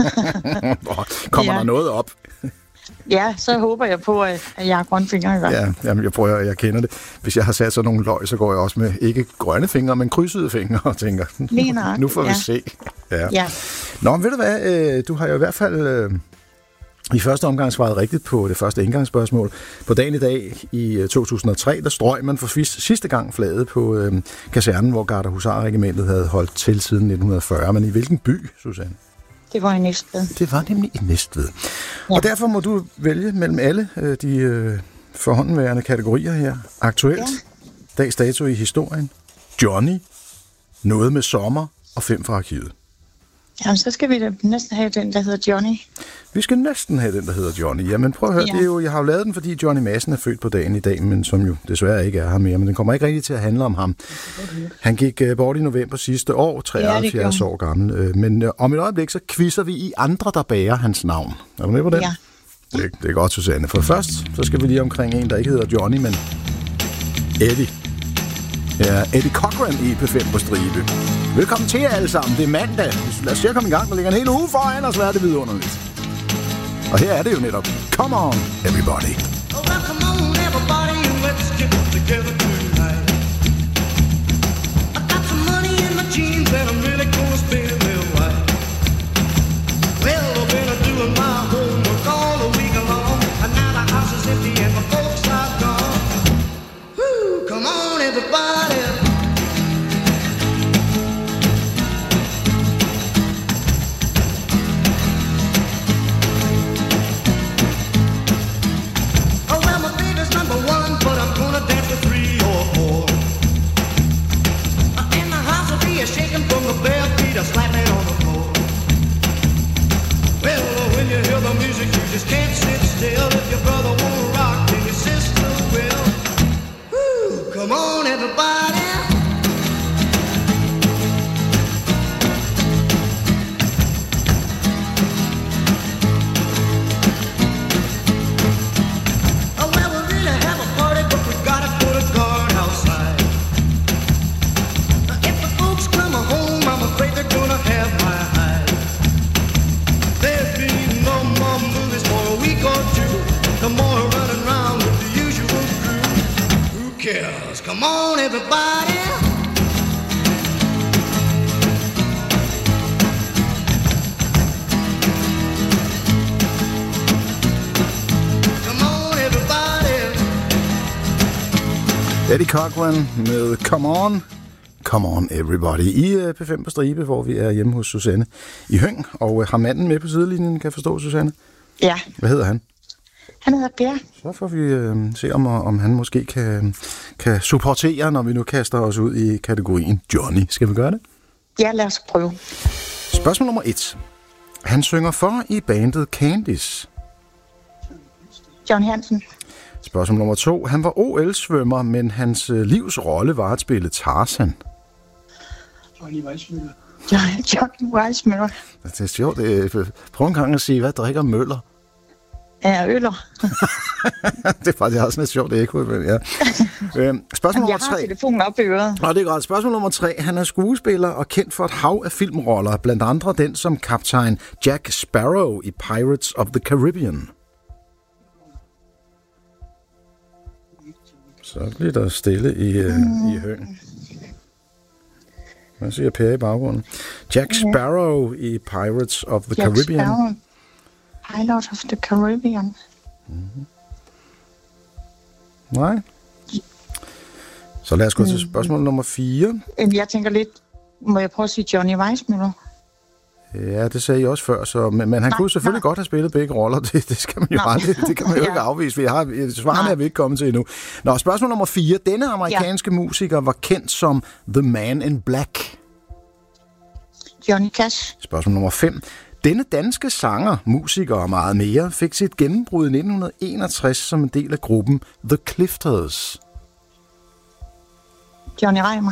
Kommer ja. der noget op? Ja, så håber jeg på, at jeg har grønne fingre i hvert fald. Ja, jamen, jeg prøver, jeg kender det. Hvis jeg har sat sådan nogle løg, så går jeg også med ikke grønne fingre, men krydsede fingre og tænker, nu får vi ja. se. Ja. Ja. Nå, men ved du hvad, øh, du har jo i hvert fald... Øh, i første omgang svarede rigtigt på det første indgangsspørgsmål. På dagen i dag i to tusind og tre, der strøg man for sidste gang flaget på øh, kasernen, hvor Gardehusarregimentet havde holdt til siden nitten fyrre. Men i hvilken by, Susanne? Det var i Næstved. Det var nemlig i Næstved. Ja. Og derfor må du vælge mellem alle øh, de øh, forhåndenværende kategorier her. Aktuelt, ja. Dags dato i historien, Johnny, noget med sommer og fem fra arkivet. Jamen, så skal vi da næsten have den, der hedder Johnny. Vi skal næsten have den, der hedder Johnny. Jamen, prøv at høre, ja. det er jo, jeg har jo lavet den, fordi Johnny Madsen er født på dagen i dag, men som jo desværre ikke er her mere, men den kommer ikke rigtig til at handle om ham. Han gik uh, bort i november sidste år, treoghalvfjerds ja, år gammel. Uh, men uh, om et øjeblik, så quizzer vi i andre, der bærer hans navn. Er du med på den? Ja. Det, det er godt, Susanne. For først, så skal vi lige omkring en, der ikke hedder Johnny, men Eddie. Ja, Eddie Cochran i P fem på stribe. Velkommen til jer alle sammen. Det er mandag. Lad os se at komme i gang. Der ligger en hel uge foran os, hvad er det vidunderligt. Og her er det jo netop. Come on, everybody. Oh, well, come on, everybody, let's get together tonight. I got some money in my jeans and I'm really gonna spend them right. Well, I've been doing my homework all the week long, and now the house is empty and my folks are gone. Woo, come on, everybody. Shaking from the bare feet, are slapping on the floor. Well, when you hear the music, you just can't sit still. If your brother won't rock, then your sister will. Woo, come on, everybody. everybody. Come on, everybody. Eddie Cochran med Come On. Come on, everybody. I P fem på stribe, hvor vi er hjemme hos Susanne i Høng, og har manden med på sidelinjen, kan jeg forstå, Susanne? Ja. Hvad hedder han? Han hedder Per. Så får vi øh, se, om, om han måske kan, kan supportere, når vi nu kaster os ud i kategorien Johnny. Skal vi gøre det? Ja, lad os prøve. Spørgsmål nummer et. Han synger for i bandet Candice. John Hansen. Spørgsmål nummer to. Han var O L-svømmer, men hans øh, livs rolle var at spille Tarzan. Johnny Weissmøller. Johnny Weissmøller. Det er sjovt. Det, prøv en gang at sige, hvad drikker Møller? Ja, øller. Det er faktisk også sådan et sjovt ekko. Ja. øhm, spørgsmål nummer tre. Jeg har telefonen op i øret. Nå, det er godt. Spørgsmål nummer tre. Han er skuespiller og kendt for et hav af filmroller, blandt andre den som kaptajn Jack Sparrow i Pirates of the Caribbean. Så bliver der stille i, øh, mm. i Høng. Hvad siger Per i baggrunden? Jack Sparrow i Pirates of the Jack Caribbean. Sparrow. Pilot of the Caribbean. Mm-hmm. Nej. Så lad os gå til spørgsmål nummer fire. Jeg tænker lidt, må jeg prøve at sige Johnny Weissmøller? Ja, det sagde I også før, så, men, men han nej, kunne selvfølgelig nej. godt have spillet begge roller. Det, det skal man jo aldrig, det kan man jo ja. ikke afvise. Vi har, svarene er vi ikke kommet til endnu. Nå, spørgsmål nummer fire. Denne amerikanske ja. musiker var kendt som The Man in Black. Johnny Cash. Spørgsmål nummer fem. Denne danske sanger, musiker og meget mere fik sit gennembrud i nitten enogtres som en del af gruppen The Clifters. Johnny Reimer.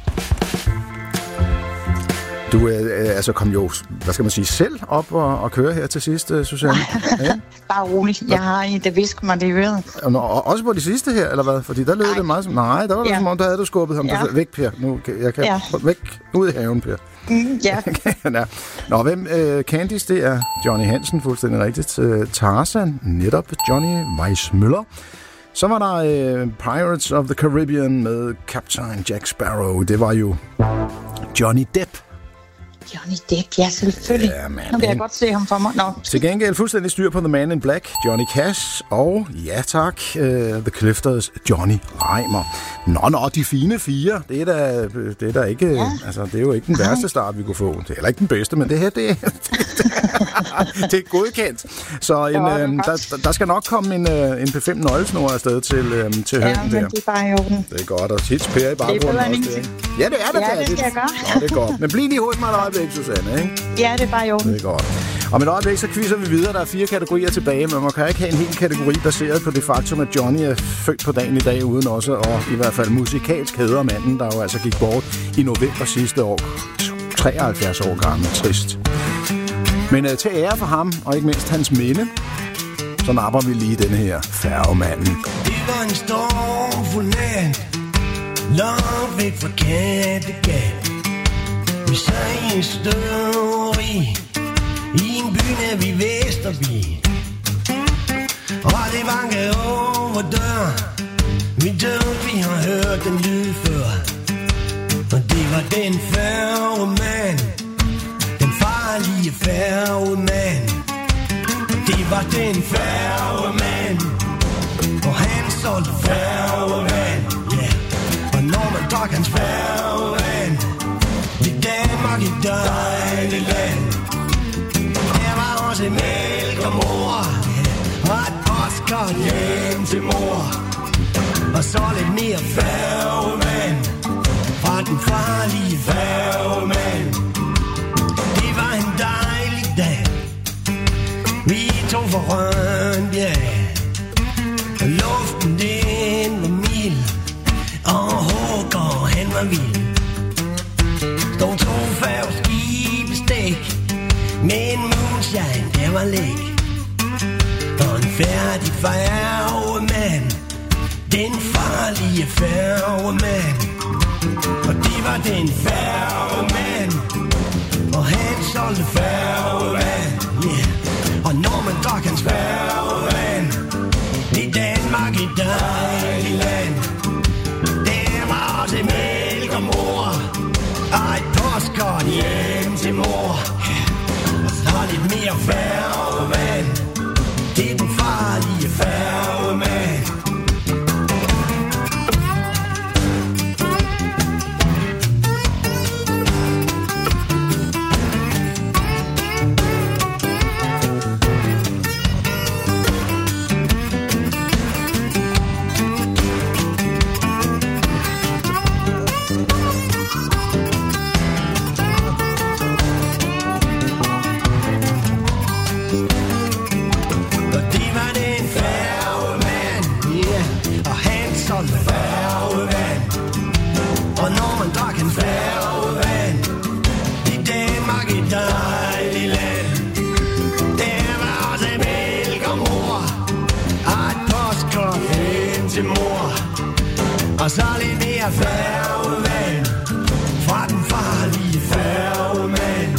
Du øh, altså kom jo, hvad skal man sige, selv op og, og køre her til sidst, Susanne. Ja? Bare roligt. Jeg har en, der visker mig det i øret. Og, og også på de sidste her, eller hvad? Fordi der lød nej. det meget som... Nej, der var det ja. som om, der havde du skubbet ham. Ja. Væk, Per. Nu, jeg kan, ja. Væk. Ud i haven, Per. Mm, ja. ja. Nå, hvem? Øh, Candice, det er Johnny Hansen, fuldstændig rigtigt. Tarzan, netop Johnny Weissmøller. Så var der øh, Pirates of the Caribbean med Captain Jack Sparrow. Det var jo Johnny Depp. Johnny Depp, ja, selvfølgelig. Ja, man, nu kan jeg godt se ham for mig. Nå. Til gengæld fuldstændig styr på The Man in Black, Johnny Cash, og ja tak, uh, The Clifters, Johnny Reimer. Nå, nå, de fine fire, det er da, det er da ikke, ja. altså, det er jo ikke den værste start, vi kunne få. Det er heller ikke den bedste, men det her, det, det, det er godkendt. Så en, ja, øhm, der, der skal nok komme en, uh, en P fem nøglesnor afsted til, øhm, til ja, Høgen der. Ja, men det er bare i orden. Det er godt, og hits Per i baggrunden. Det er bedre end ingenting. Ja, det er det. Ja, det skal jeg gøre. Nå, det er godt. Men bliv lige hos mig et øjeblik, Susanne, ikke? Ja, det er bare i orden. Det er godt. Om et øjeblik, så quizzer vi videre. Der er fire kategorier tilbage, men man kan ikke have en hel kategori baseret på det faktum, at Johnny er født på dagen i dag, uden også, og i hvert fald musikalsk hedder manden, der jo altså gik bort i november sidste år. treoghalvfjerds år gammel. Trist. Men uh, til ære for ham, og ikke mindst hans minde, så napper vi lige denne her Færgemanden. Det var en stormfuld nat, langt væk fra Kattegat. Vi sad i en støveri, i en by nær vi Vesterby. Og det bankede over dør, vi død, vi har hørt den lyd før. Og det var den færgemand, den farlige færgemand. Det var den færgemand, og han solgte færgemand, ja. Yeah. Og når man drak hans færgemand, det Danmark et dejligt land. Der var også mælk og mor, og et postkort hjem til mor. Og så lidt mere færgemand fra den farlige færgemand. Det var en dejlig dag, vi tog for Rønbjerg. Og luften den var mild, og Håker han var vild. Stod to færgeskibe stik, med en moonshine der var læk. Og en færdig færgemand, den farlige færgemand. Og det var den færgemand, og han solgte færgemand, yeah. Og når man drak hans færgemand, det er Danmark et dejligt land. Der var mere færgemand. Det er den farlige færgemand. Og så lidt mere færgemand fra den farlige færgemand.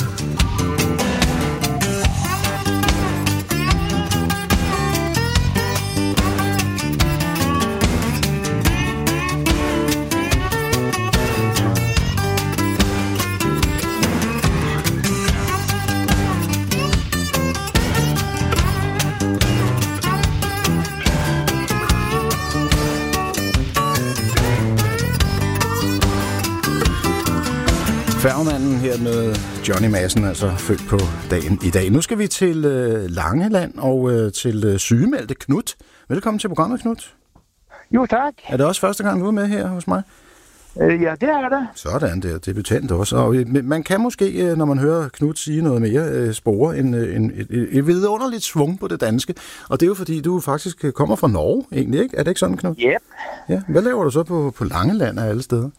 Færgemanden her med Johnny Madsen, altså født på dagen i dag. Nu skal vi til øh, Langeland og øh, til øh, sygemeldte Knut. Velkommen til programmet, Knut. Jo, tak. Er det også første gang, du er med her hos mig? Øh, ja, det er det. Sådan, det er debutant også. Og man kan måske, når man hører Knut sige noget mere, spore en, en, et, et vidunderligt svung på det danske. Og det er jo fordi, du faktisk kommer fra Norge, egentlig, ikke? Er det ikke sådan, Knut? Yep. Ja. Hvad laver du så på, på Langeland af alle steder?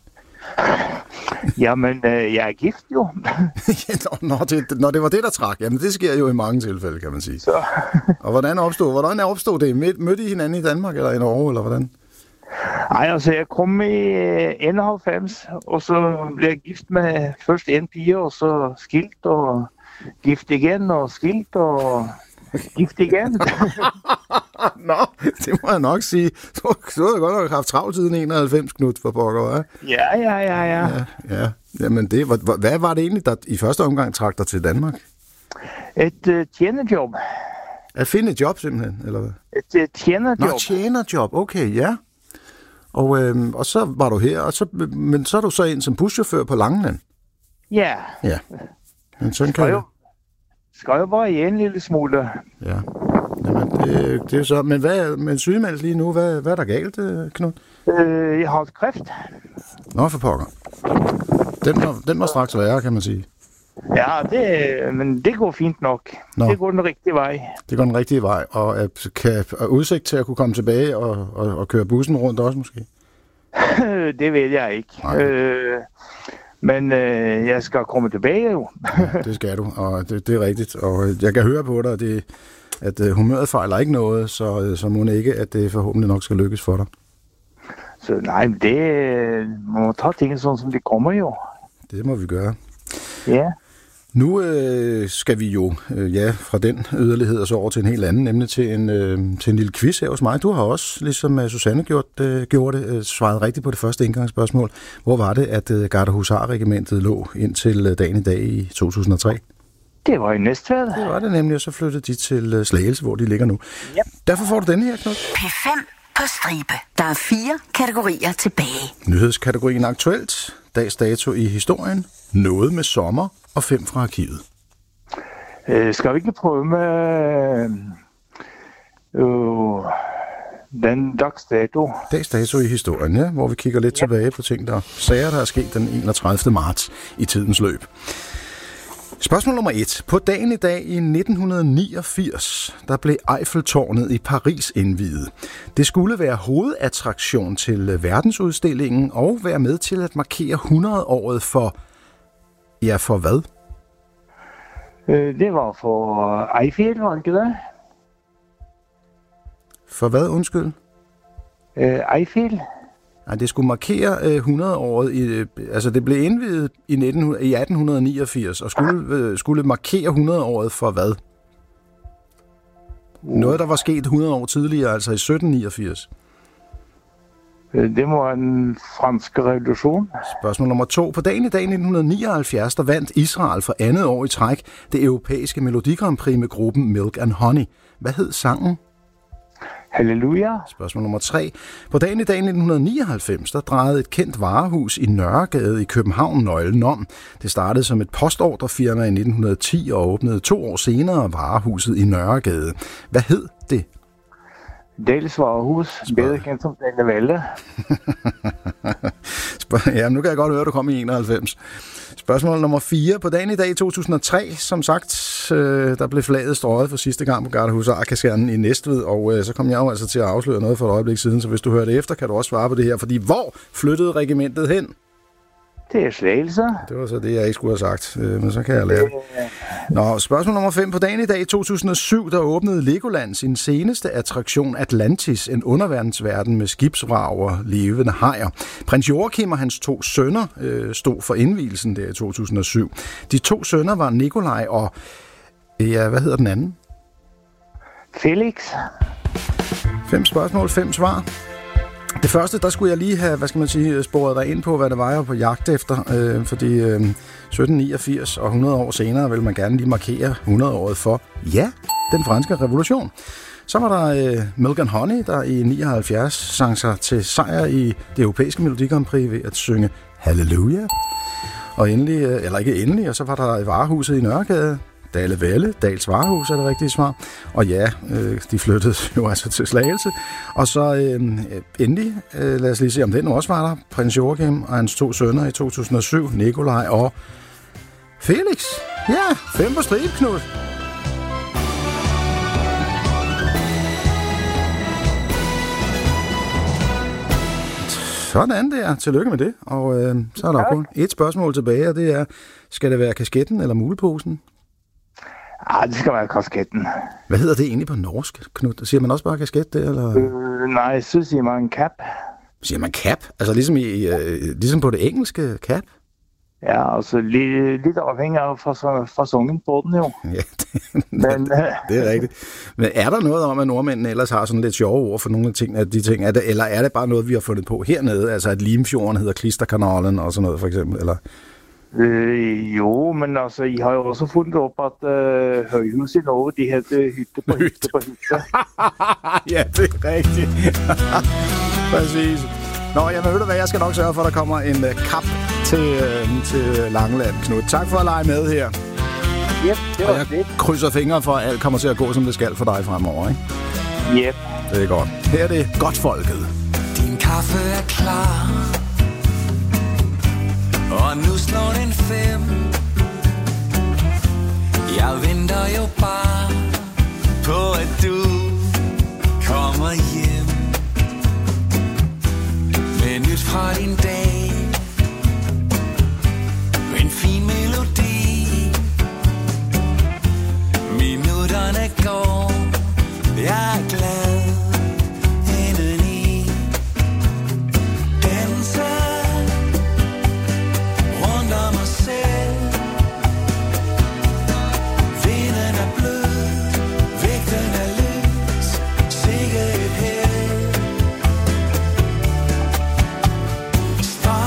Jamen, øh, jeg er gift jo. når, det, når det var det, der trak. Jamen, det sker jo i mange tilfælde, kan man sige. Så. Og hvordan opstod, hvordan opstod det? Mødte I hinanden i Danmark eller i Norge, eller hvordan? Ej, altså, jeg kom i enoghalvfems, og så blev jeg gift med først en pige, og så skilt, og gift igen, og skilt, og gift igen. Nå, det må jeg nok sige. Du, du har godt nok haft travlt siden enoghalvfems, Knut, for pokker, hva'? Ja, ja, ja, ja. ja, ja. Jamen, det, hvad, hvad var det egentlig, der i første omgang trak dig til Danmark? Et uh, tjenerjob. At finde et job, simpelthen, eller hvad? Et uh, tjenerjob. Nå, tjenerjob, okay, ja. Og, øhm, og så var du her, og så, men så er du så ind som buschauffør på Langeland. Ja. Ja. Men sådan kan jo, skal jo bare i en lille smule. Ja. Jamen, det, det er så. Men hvad men sygemeldt lige nu? Hvad, hvad er der galt, Knud? Øh, jeg har kræft. Nå, for pokker. Den var, den var straks værre, kan man sige. Ja, det, men det går fint nok. Nå. Det går den rigtige vej. Det går den rigtige vej, og er, kan, er udsigt til at kunne komme tilbage og, og, og køre bussen rundt også måske? Det ved jeg ikke. Øh, men øh, jeg skal komme tilbage jo. Ja, det skal du, og det, det er rigtigt. Og jeg kan høre på dig, at, det, at uh, humøret fejler ikke noget, så, så må det ikke, at det forhåbentlig nok skal lykkes for dig. Så nej, men det man må tage tingene sådan, som det kommer jo. Det må vi gøre. Ja. Nu øh, skal vi jo øh, ja, fra den yderlighed og så over til en helt anden, nemlig til en, øh, til en lille quiz her hos mig. Du har også, ligesom uh, Susanne gjort, øh, gjorde det, øh, svaret rigtigt på det første indgangsspørgsmål. Hvor var det, at øh, Gardehusarregimentet lå indtil øh, dagen i dag i to tusind og tre? Det var i Næstved. Det var det nemlig, og så flyttede de til øh, Slagelse, hvor de ligger nu. Yep. Derfor får du denne her, Knud. P fem på stribe. Der er fire kategorier tilbage. Nyhedskategorien aktuelt, dags dato i historien, noget med sommer og fem fra arkivet. Øh, skal vi ikke prøve med øh, den dags dato? Dags dato i historien, ja, hvor vi kigger lidt ja. tilbage på ting, der sager, der er sket den enogtredivte marts i tidens løb. Spørgsmål nummer et. På dagen i dag i nitten niogfirs, der blev Eiffeltårnet i Paris indviet. Det skulle være hovedattraktion til verdensudstillingen og være med til at markere hundrede-året for... Ja, for hvad? Øh, det var for Eiffel, var det ikke det? For hvad, undskyld? Øh, Eiffel. Nej, det skulle markere øh, hundrede-året. I, altså, det blev indviet i, nitten, i atten niogfirs, og skulle, øh, skulle markere hundrede-året for hvad? Uh. Noget, der var sket hundrede år tidligere, altså i sytten niogfirs. Det var en franske revolution. Spørgsmål nummer to. På dagen i dag nitten nioghalvfjerds, der vandt Israel for andet år i træk det europæiske Melodi Grand Prix med gruppen Milk and Honey. Hvad hed sangen? Halleluja. Spørgsmål nummer tre. På dagen i dag nitten nioghalvfems, der drejede et kendt varehus i Nørregade i København nøglen om. Det startede som et postordrefirma i nitten ti og åbnede to år senere varehuset i Nørregade. Hvad hed det? Dales varehus, bedre kendt som Dale Valle. Ja, nu kan jeg godt høre, at du kom i enoghalvfems. Spørgsmål nummer fire. På dagen i dag i to tusind og tre, som sagt, øh, der blev flaget strøget for sidste gang på Gardehusarkasernen i Næstved, og øh, så kom jeg jo altså til at afsløre noget for et øjeblik siden, så hvis du hører det efter, kan du også svare på det her, fordi hvor flyttede regimentet hen? Det er Slagelse. Det var så det, jeg ikke skulle have sagt, øh, men så kan jeg lære det. Nå, spørgsmål nummer fem. På dagen i dag i to tusind og syv, der åbnede Legoland sin seneste attraktion Atlantis, en underverdensverden med skibsvrag og levende hajer. Prins Joachim og hans to sønner øh, stod for indvielsen der i to tusind og syv. De to sønner var Nikolaj og, ja, hvad hedder den anden? Felix. Fem spørgsmål, fem svar. Det første, der skulle jeg lige have, hvad skal man sige, sporet dig ind på, hvad det var, jeg var på jagt efter, øh, fordi øh, sytten niogfirs og hundrede år senere vil man gerne lige markere hundrede-året for, ja, den franske revolution. Så var der øh, Milk and Honey, der i nioghalvfjerds sang sig til sejr i det europæiske Melodi Grand Prix ved at synge Halleluja. Og endelig, øh, eller ikke endelig, og så var der varehuset i Nørregade, Dale Valle, Dals Varehus er det rigtige svar. Og ja, øh, de flyttede jo altså til Slagelse. Og så øh, endelig, øh, lad os lige se, om den også var der. Prins Joachim og hans to sønner i to tusind og syv, Nikolaj og Felix. Ja, fem på stribe, Knud. Sådan der. Tillykke med det. Og øh, så er der kun et spørgsmål tilbage, og det er, skal det være kasketten eller muleposen? Ah, det skal være kasketten. Hvad hedder det egentlig på norsk, Knud? Siger man også bare kasket der, eller? Øh, nej, så siger man cap. Siger man cap? Altså ligesom, i, øh, ligesom på det engelske cap? Ja, altså lidt, lidt afhængig af fasongen på den jo. Ja, det, Men, det er rigtigt. Men er der noget om, at nordmændene ellers har sådan lidt sjove ord for nogle af ting, at de ting, er det, eller er det bare noget, vi har fundet på hernede? Altså at Limfjorden hedder Klisterkanalen og sådan noget for eksempel, eller? Øh, jo, men altså, I har jo også fundet op, at øh, højhus i Norge, de hedder hytte på hytte på hytte. Ja, det er rigtigt. Præcis. Nå, jamen ved du hvad, jeg skal nok sørge for, at der kommer en uh, kap til, uh, til Langeland, Knud. Tak for at lege med her. Yep, det var og jeg det. krydser fingre for, at alt kommer til at gå, som det skal for dig fremover, ikke? Yep. Det er godt. Her er det Godtfolket. Din kaffe er klar, og nu slår den fem. Jeg venter jo bare på, at du kommer hjem med nyt fra din dag, med en fin melodi. Minutterne går, jeg er glad indeni. Danser rundt om mig selv. Vinden er blød, vægten er løs, sikke et held.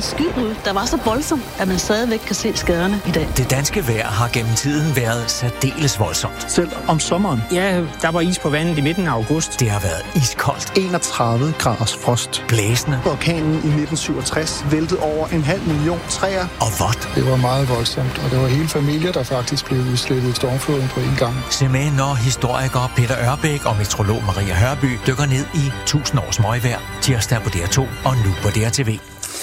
skybrud, der var så voldsom, at man stadigvæk kan se skaderne i dag. Det danske vejr har gennem tiden været særdeles voldsomt. Selv om sommeren. Ja, der var is på vandet i midten af august. Det har været iskoldt. enogtredive graders frost. Blæsende. Orkanen i nitten syvogtres væltede over en halv million træer. Og vådt. Det var meget voldsomt, og det var hele familier, der faktisk blev udslettet i stormfloden på en gang. Se med, når historiker Peter Ørbæk og meteorolog Maria Hørby dykker ned i tusind års møgvejr. Tirsdag på D R to og nu på D R T V.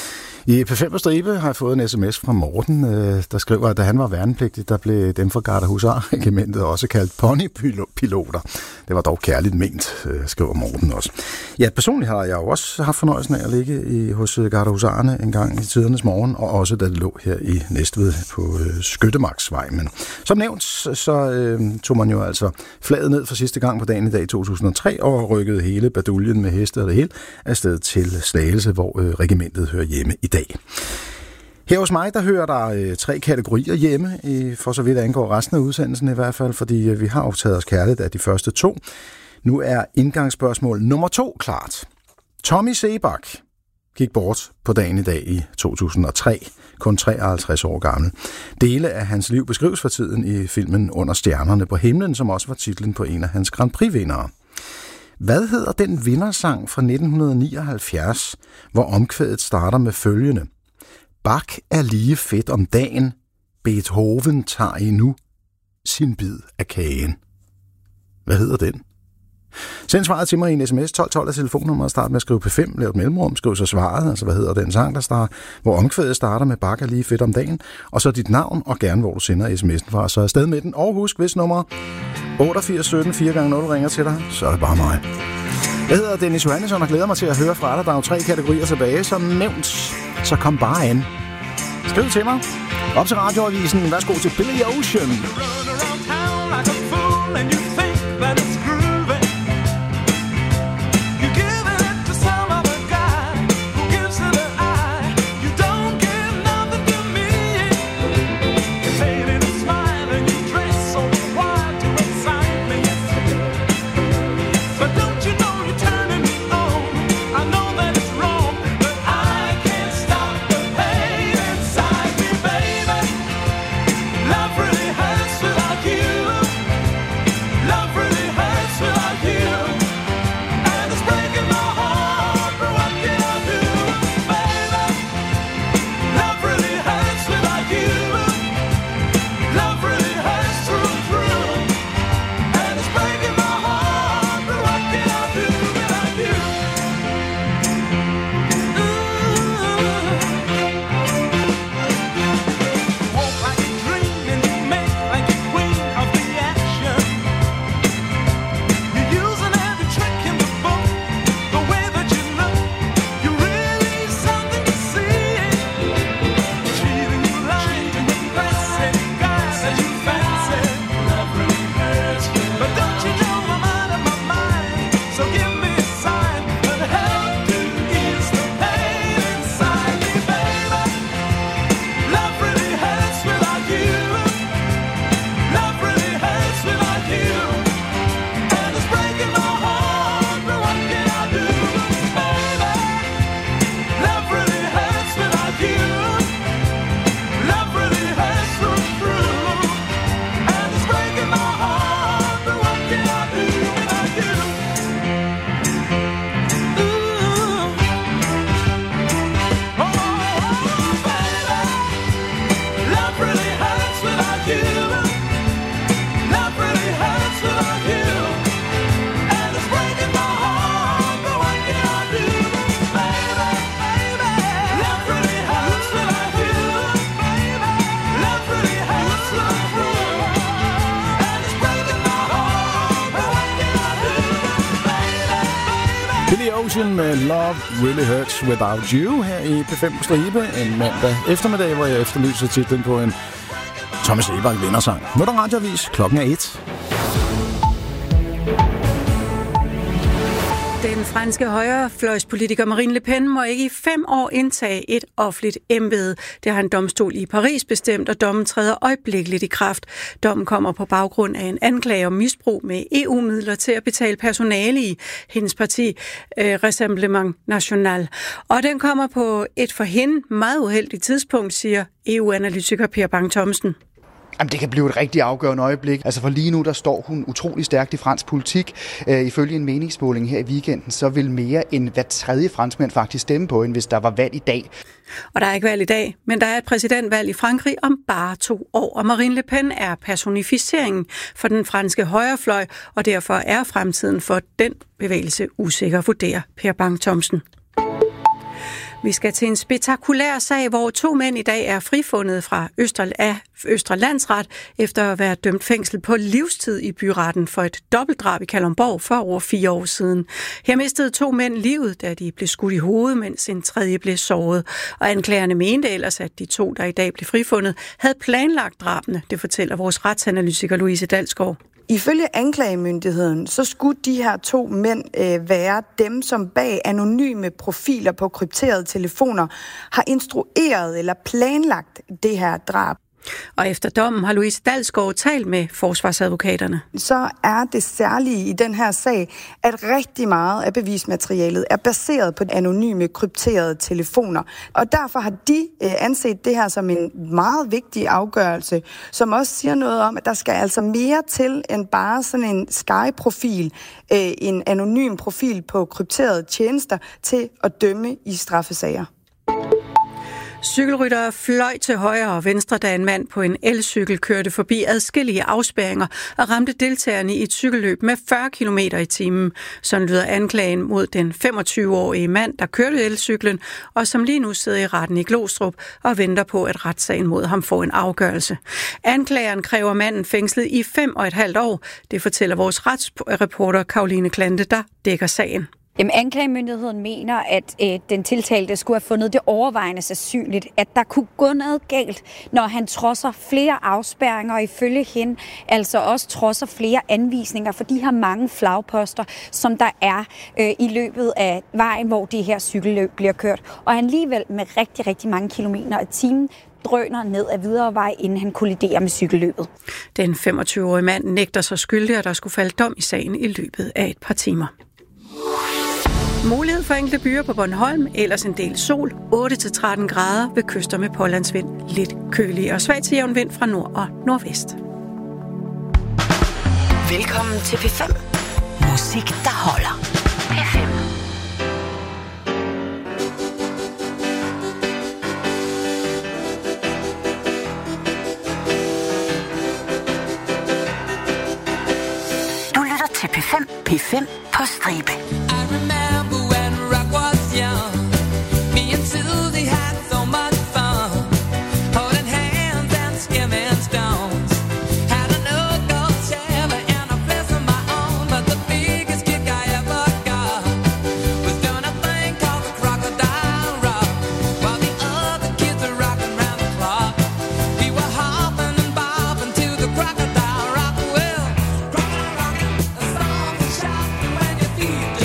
I P fem på stribe har jeg fået en sms fra Morten, der skriver, at da han var værnepligtig, der blev dem fra Gardehusarregimentet også kaldt ponypiloter. Det var dog kærligt ment, skriver Morten også. Ja, personligt har jeg jo også haft fornøjelsen af at ligge i, hos Gardehusarerne en gang i tidernes morgen, og også da det lå her i Næstved på øh, Skyttemarksvej. Men som nævnt, så øh, tog man jo altså flaget ned for sidste gang på dagen i dag i to tusind og tre, og rykkede hele baduljen med heste og det hele afsted til Slagelse, hvor øh, regimentet hører hjemme i dag. Her hos mig, der hører der øh, tre kategorier hjemme, i, for så vidt angår resten af udsendelsen i hvert fald, fordi øh, vi har optaget os kærligt af de første to. Nu er indgangsspørgsmål nummer to klart. Tommy Sebak gik bort på dagen i dag i to tusind og tre, kun treoghalvtreds år gammel. Dele af hans liv beskrives for tiden i filmen Under stjernerne på himlen, som også var titlen på en af hans Grand Prix-vindere. Hvad hedder den vindersang fra nitten nioghalvfjerds, hvor omkvædet starter med følgende? Bach er lige fedt om dagen, Beethoven tager endnu sin bid af kagen. Hvad hedder den? Send svaret til mig i en sms. tolv tolv er telefonnummeret. Start med at skrive P fem, lav et mellemrum, skriv så svaret, altså hvad hedder den sang, der starter, hvor omkvædet starter med Bach er lige fedt om dagen, og så dit navn, og gerne hvor du sender sms'en fra, så er afsted med den. Og husk, hvis nummer otteogfirs sytten fire gange nul ringer til dig, så er det bare mig. Jeg hedder Dennis Johannesson og glæder mig til at høre fra dig. Der er jo tre kategorier tilbage, som nævnt, så kom bare an. Skriv til mig. Op til radioavisen. Værsgo til Billy Ocean. Med Love Really Hurts Without You her i P fem på stribe en mandag eftermiddag, hvor jeg efterlyser titlen på en Thomas Sebak vindersang. Nu er der radioavis. Klokken er et. Den franske højrefløjspolitiker Marine Le Pen må ikke i fem år indtage et offentligt embede. Det har en domstol i Paris bestemt, og dommen træder øjeblikkeligt i kraft. Dommen kommer på baggrund af en anklage om misbrug med E U-midler til at betale personale i hendes parti, øh, Rassemblement National. Og den kommer på et for hende meget uheldigt tidspunkt, siger E U-analytiker Per Bang Thomsen. Jamen, det kan blive et rigtig afgørende øjeblik. Altså for lige nu, der står hun utrolig stærkt i fransk politik. Øh, ifølge en meningsmåling her i weekenden, så vil mere end hver tredje franskmænd faktisk stemme på hende, hvis der var valg i dag. Og der er ikke valg i dag, men der er et præsidentvalg i Frankrig om bare to år. Og Marine Le Pen er personificeringen for den franske højrefløj, og derfor er fremtiden for den bevægelse usikker, vurderer Per Bang Thomsen. Vi skal til en spektakulær sag, hvor to mænd i dag er frifundet fra Østre, af Østre Landsret efter at være dømt fængsel på livstid i byretten for et dobbeltdrab i Kalundborg for over fire år siden. Her mistede to mænd livet, da de blev skudt i hovedet, mens en tredje blev såret. Og anklagerne mente ellers, at de to, der i dag blev frifundet, havde planlagt drabene. Det fortæller vores retsanalytiker Louise Dalsgaard. Ifølge anklagemyndigheden, så skulle de her to mænd øh, være dem, som bag anonyme profiler på krypterede telefoner har instrueret eller planlagt det her drab. Og efter dommen har Louise Dalsgaard talt med forsvarsadvokaterne. Så er det særlige i den her sag, at rigtig meget af bevismaterialet er baseret på anonyme krypterede telefoner. Og derfor har de øh, anset det her som en meget vigtig afgørelse, som også siger noget om, at der skal altså mere til end bare sådan en Sky-profil, øh, en anonym profil på krypterede tjenester til at dømme i straffesager. Cykelryttere fløj til højre og venstre, da en mand på en elcykel kørte forbi adskillige afspærringer og ramte deltagerne i et cykelløb med fyrre kilometer i timen. Sådan lyder anklagen mod den femogtyve-årige mand, der kørte elcyklen, og som lige nu sidder i retten i Glostrup og venter på, at retssagen mod ham får en afgørelse. Anklageren kræver manden fængslet i fem og et halvt år. Det fortæller vores retsreporter Karoline Klante, der dækker sagen. Jamen, anklagemyndigheden mener, at øh, den tiltalte skulle have fundet det overvejende sandsynligt, at der kunne gå noget galt, når han trodser flere afspærringer, og ifølge hende altså også trodser flere anvisninger for de her mange flagposter, som der er øh, i løbet af vejen, hvor det her cykelløb bliver kørt. Og han alligevel med rigtig, rigtig mange kilometer i timen drøner ned ad videre vej, inden han kolliderer med cykelløbet. Den femogtyve-årige mand nægter sig skyldig, at der skulle falde dom i sagen i løbet af et par timer. Mulighed for enkelte byer på Bornholm, ellers en del sol, otte til tretten grader ved kyster med pålandsvind, lidt kølig og svag til jævn vind fra nord og nordvest. Velkommen til P fem. Musik, der holder. P fem. Du lytter til P fem. P fem på stribe. Feet.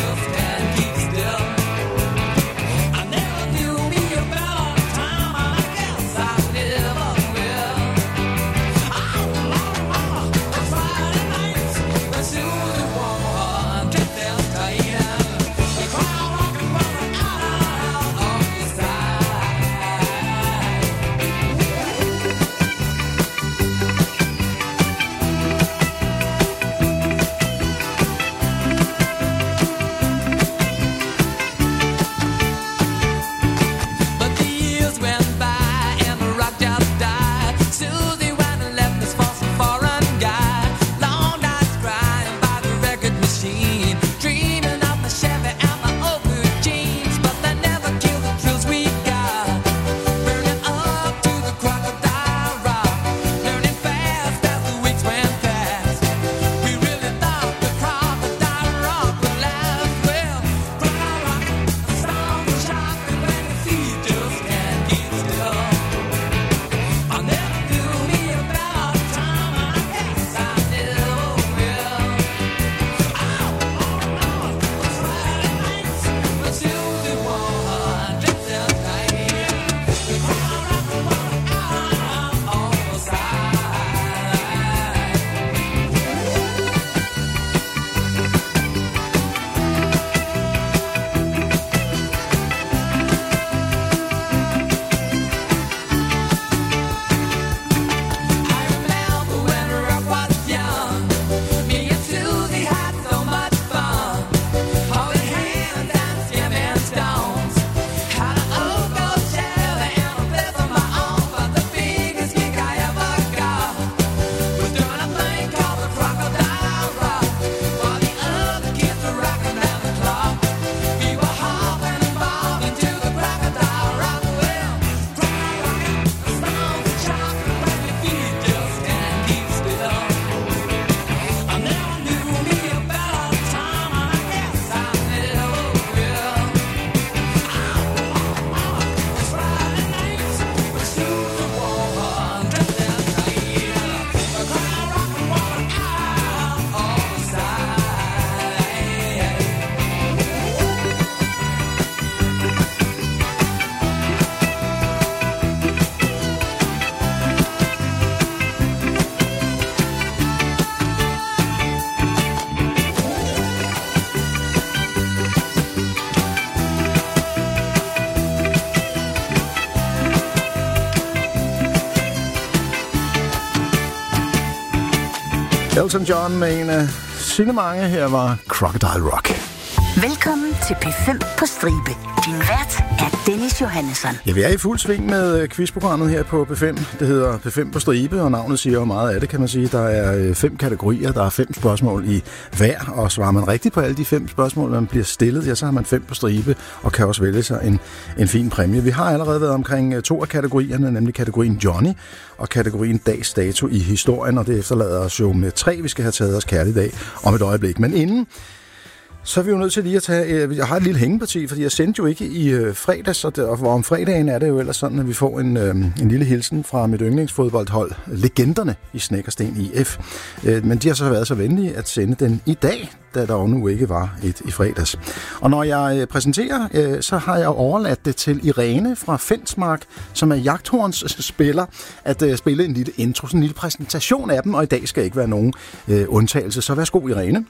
Elton John med en af sine mange. Her var Crocodile Rock. Velkommen til P fem på stribe. Din vært er Dennis Johannesson. Ja, vi er i fuld sving med quizprogrammet her på P fem. Det hedder P fem på stribe, og navnet siger jo meget af det, kan man sige. Der er fem kategorier, der er fem spørgsmål i hver, og svarer man rigtigt på alle de fem spørgsmål, man bliver stillet, ja, så har man fem på stribe, og kan også vælge sig en, en fin præmie. Vi har allerede været omkring to af kategorierne, nemlig kategorien Johnny og kategorien Dags Dato i historien, og det efterlader os jo med tre, vi skal have taget os kærligt af om et øjeblik. Men inden så er vi jo nødt til lige at tage... Jeg har et lille hængeparti, fordi jeg sendte jo ikke i øh, fredags, og, det, og om fredagen er det jo ellers sådan, at vi får en, øh, en lille hilsen fra mit yndlingsfodboldhold, Legenderne i Snekkersten I F. Øh, men de har så været så venlige at sende den i dag, da der jo nu ikke var et i fredags. Og når jeg øh, præsenterer, øh, så har jeg overladt det til Irene fra Fensmark, som er Jagthorns spiller, at øh, spille en lille intro, sådan en lille præsentation af dem, og i dag skal ikke være nogen øh, undtagelse. Så værsgo, Irene.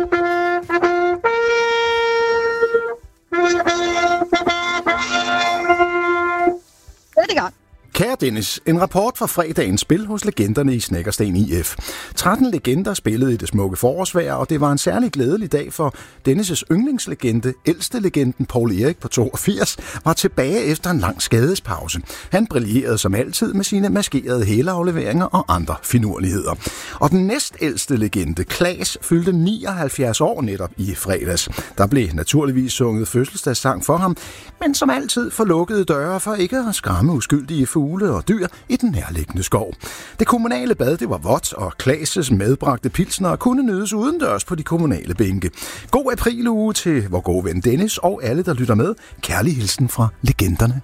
Kære Dennis, en rapport fra fredagens spil hos Legenderne i Snekkersten I F. tretten legender spillede i det smukke forårsvejr, og det var en særlig glædelig dag for Dennis' yndlingslegende, ældste legenden Poul Erik på toogfirs, var tilbage efter en lang skadespause. Han brillerede som altid med sine maskerede hæleafleveringer og andre finurligheder. Og den næstældste legende, Klaas, fyldte nioghalvfjerds år netop i fredags. Der blev naturligvis sunget fødselsdagssang for ham, men som altid for lukkede døre for ikke at skræmme uskyldige fugle og dyr i den nærliggende skov. Det kommunale bad, det var vådt, og Klaas' medbragte pilsner kunne nydes udendørs på de kommunale bænke. God apriluge til vor gode ven Dennis og alle, der lytter med. Kærlig hilsen fra Legenderne.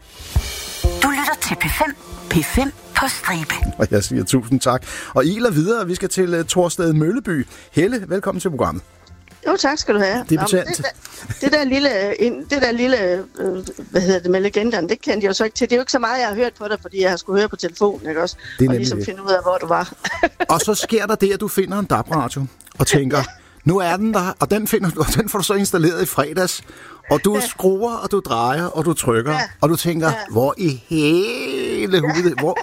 Du lytter til P fem. P fem på stribe. Og jeg siger tusind tak. Og iler videre, vi skal til uh, Torsted Mølleby. Helle, velkommen til programmet. Jo, tak skal du have. Det er betalt. Nå, det, der, det der lille, det der lille øh, hvad hedder det, med legenderne, det kendte jeg jo så ikke til. Det er jo ikke så meget, jeg har hørt på dig, fordi jeg har skulle høre på telefonen, ikke også? Det er og ligesom finde ud af, hvor du var. Og så sker der det, at du finder en D A B-radio og tænker, nu er den der, og den, finder, og den får du så installeret i fredags. Og du ja. skruer, og du drejer, og du trykker, ja. og du tænker, ja. hvor i hele hudet, hvor...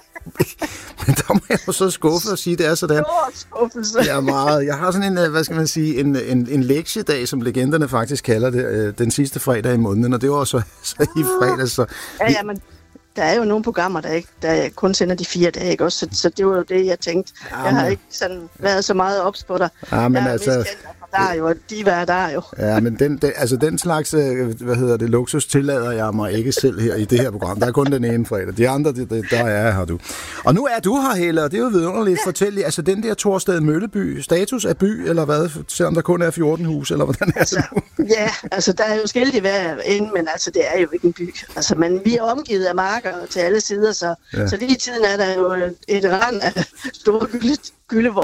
Men der må jeg jo så skuffe og sige, det er sådan. Skuffelse. Jeg er meget. Jeg har sådan en, hvad skal man sige, en, en, en lektiedag, som Legenderne faktisk kalder det, den sidste fredag i måneden, og det var så, så i fredags. Så. Ja, ja, men der er jo nogle programmer, der, ikke, der kun sender de fire dage, ikke også? Så, så det var jo det, jeg tænkte. Ja, jeg har ikke sådan været så meget ops på dig. Ja, men altså... Der er jo, de var der jo. Ja, men den, den, altså den slags, hvad hedder det, luksus tillader jeg mig ikke selv her i det her program. Der er kun den ene fredag. De andre, det, det, der er her, du. Og nu er du her, Helle, og det er jo vidunderligt. Fortæl lige, altså den der Torsted Mølleby, status af by, eller hvad? Selvom der kun er fjorten hus, eller hvordan er det altså, nu? Ja, altså der er jo skilt i hver ende, men altså det er jo ikke en by. Altså, men vi er omgivet af marker til alle sider, så, ja. så lige i tiden er der jo et rand af store gylde, gyldevår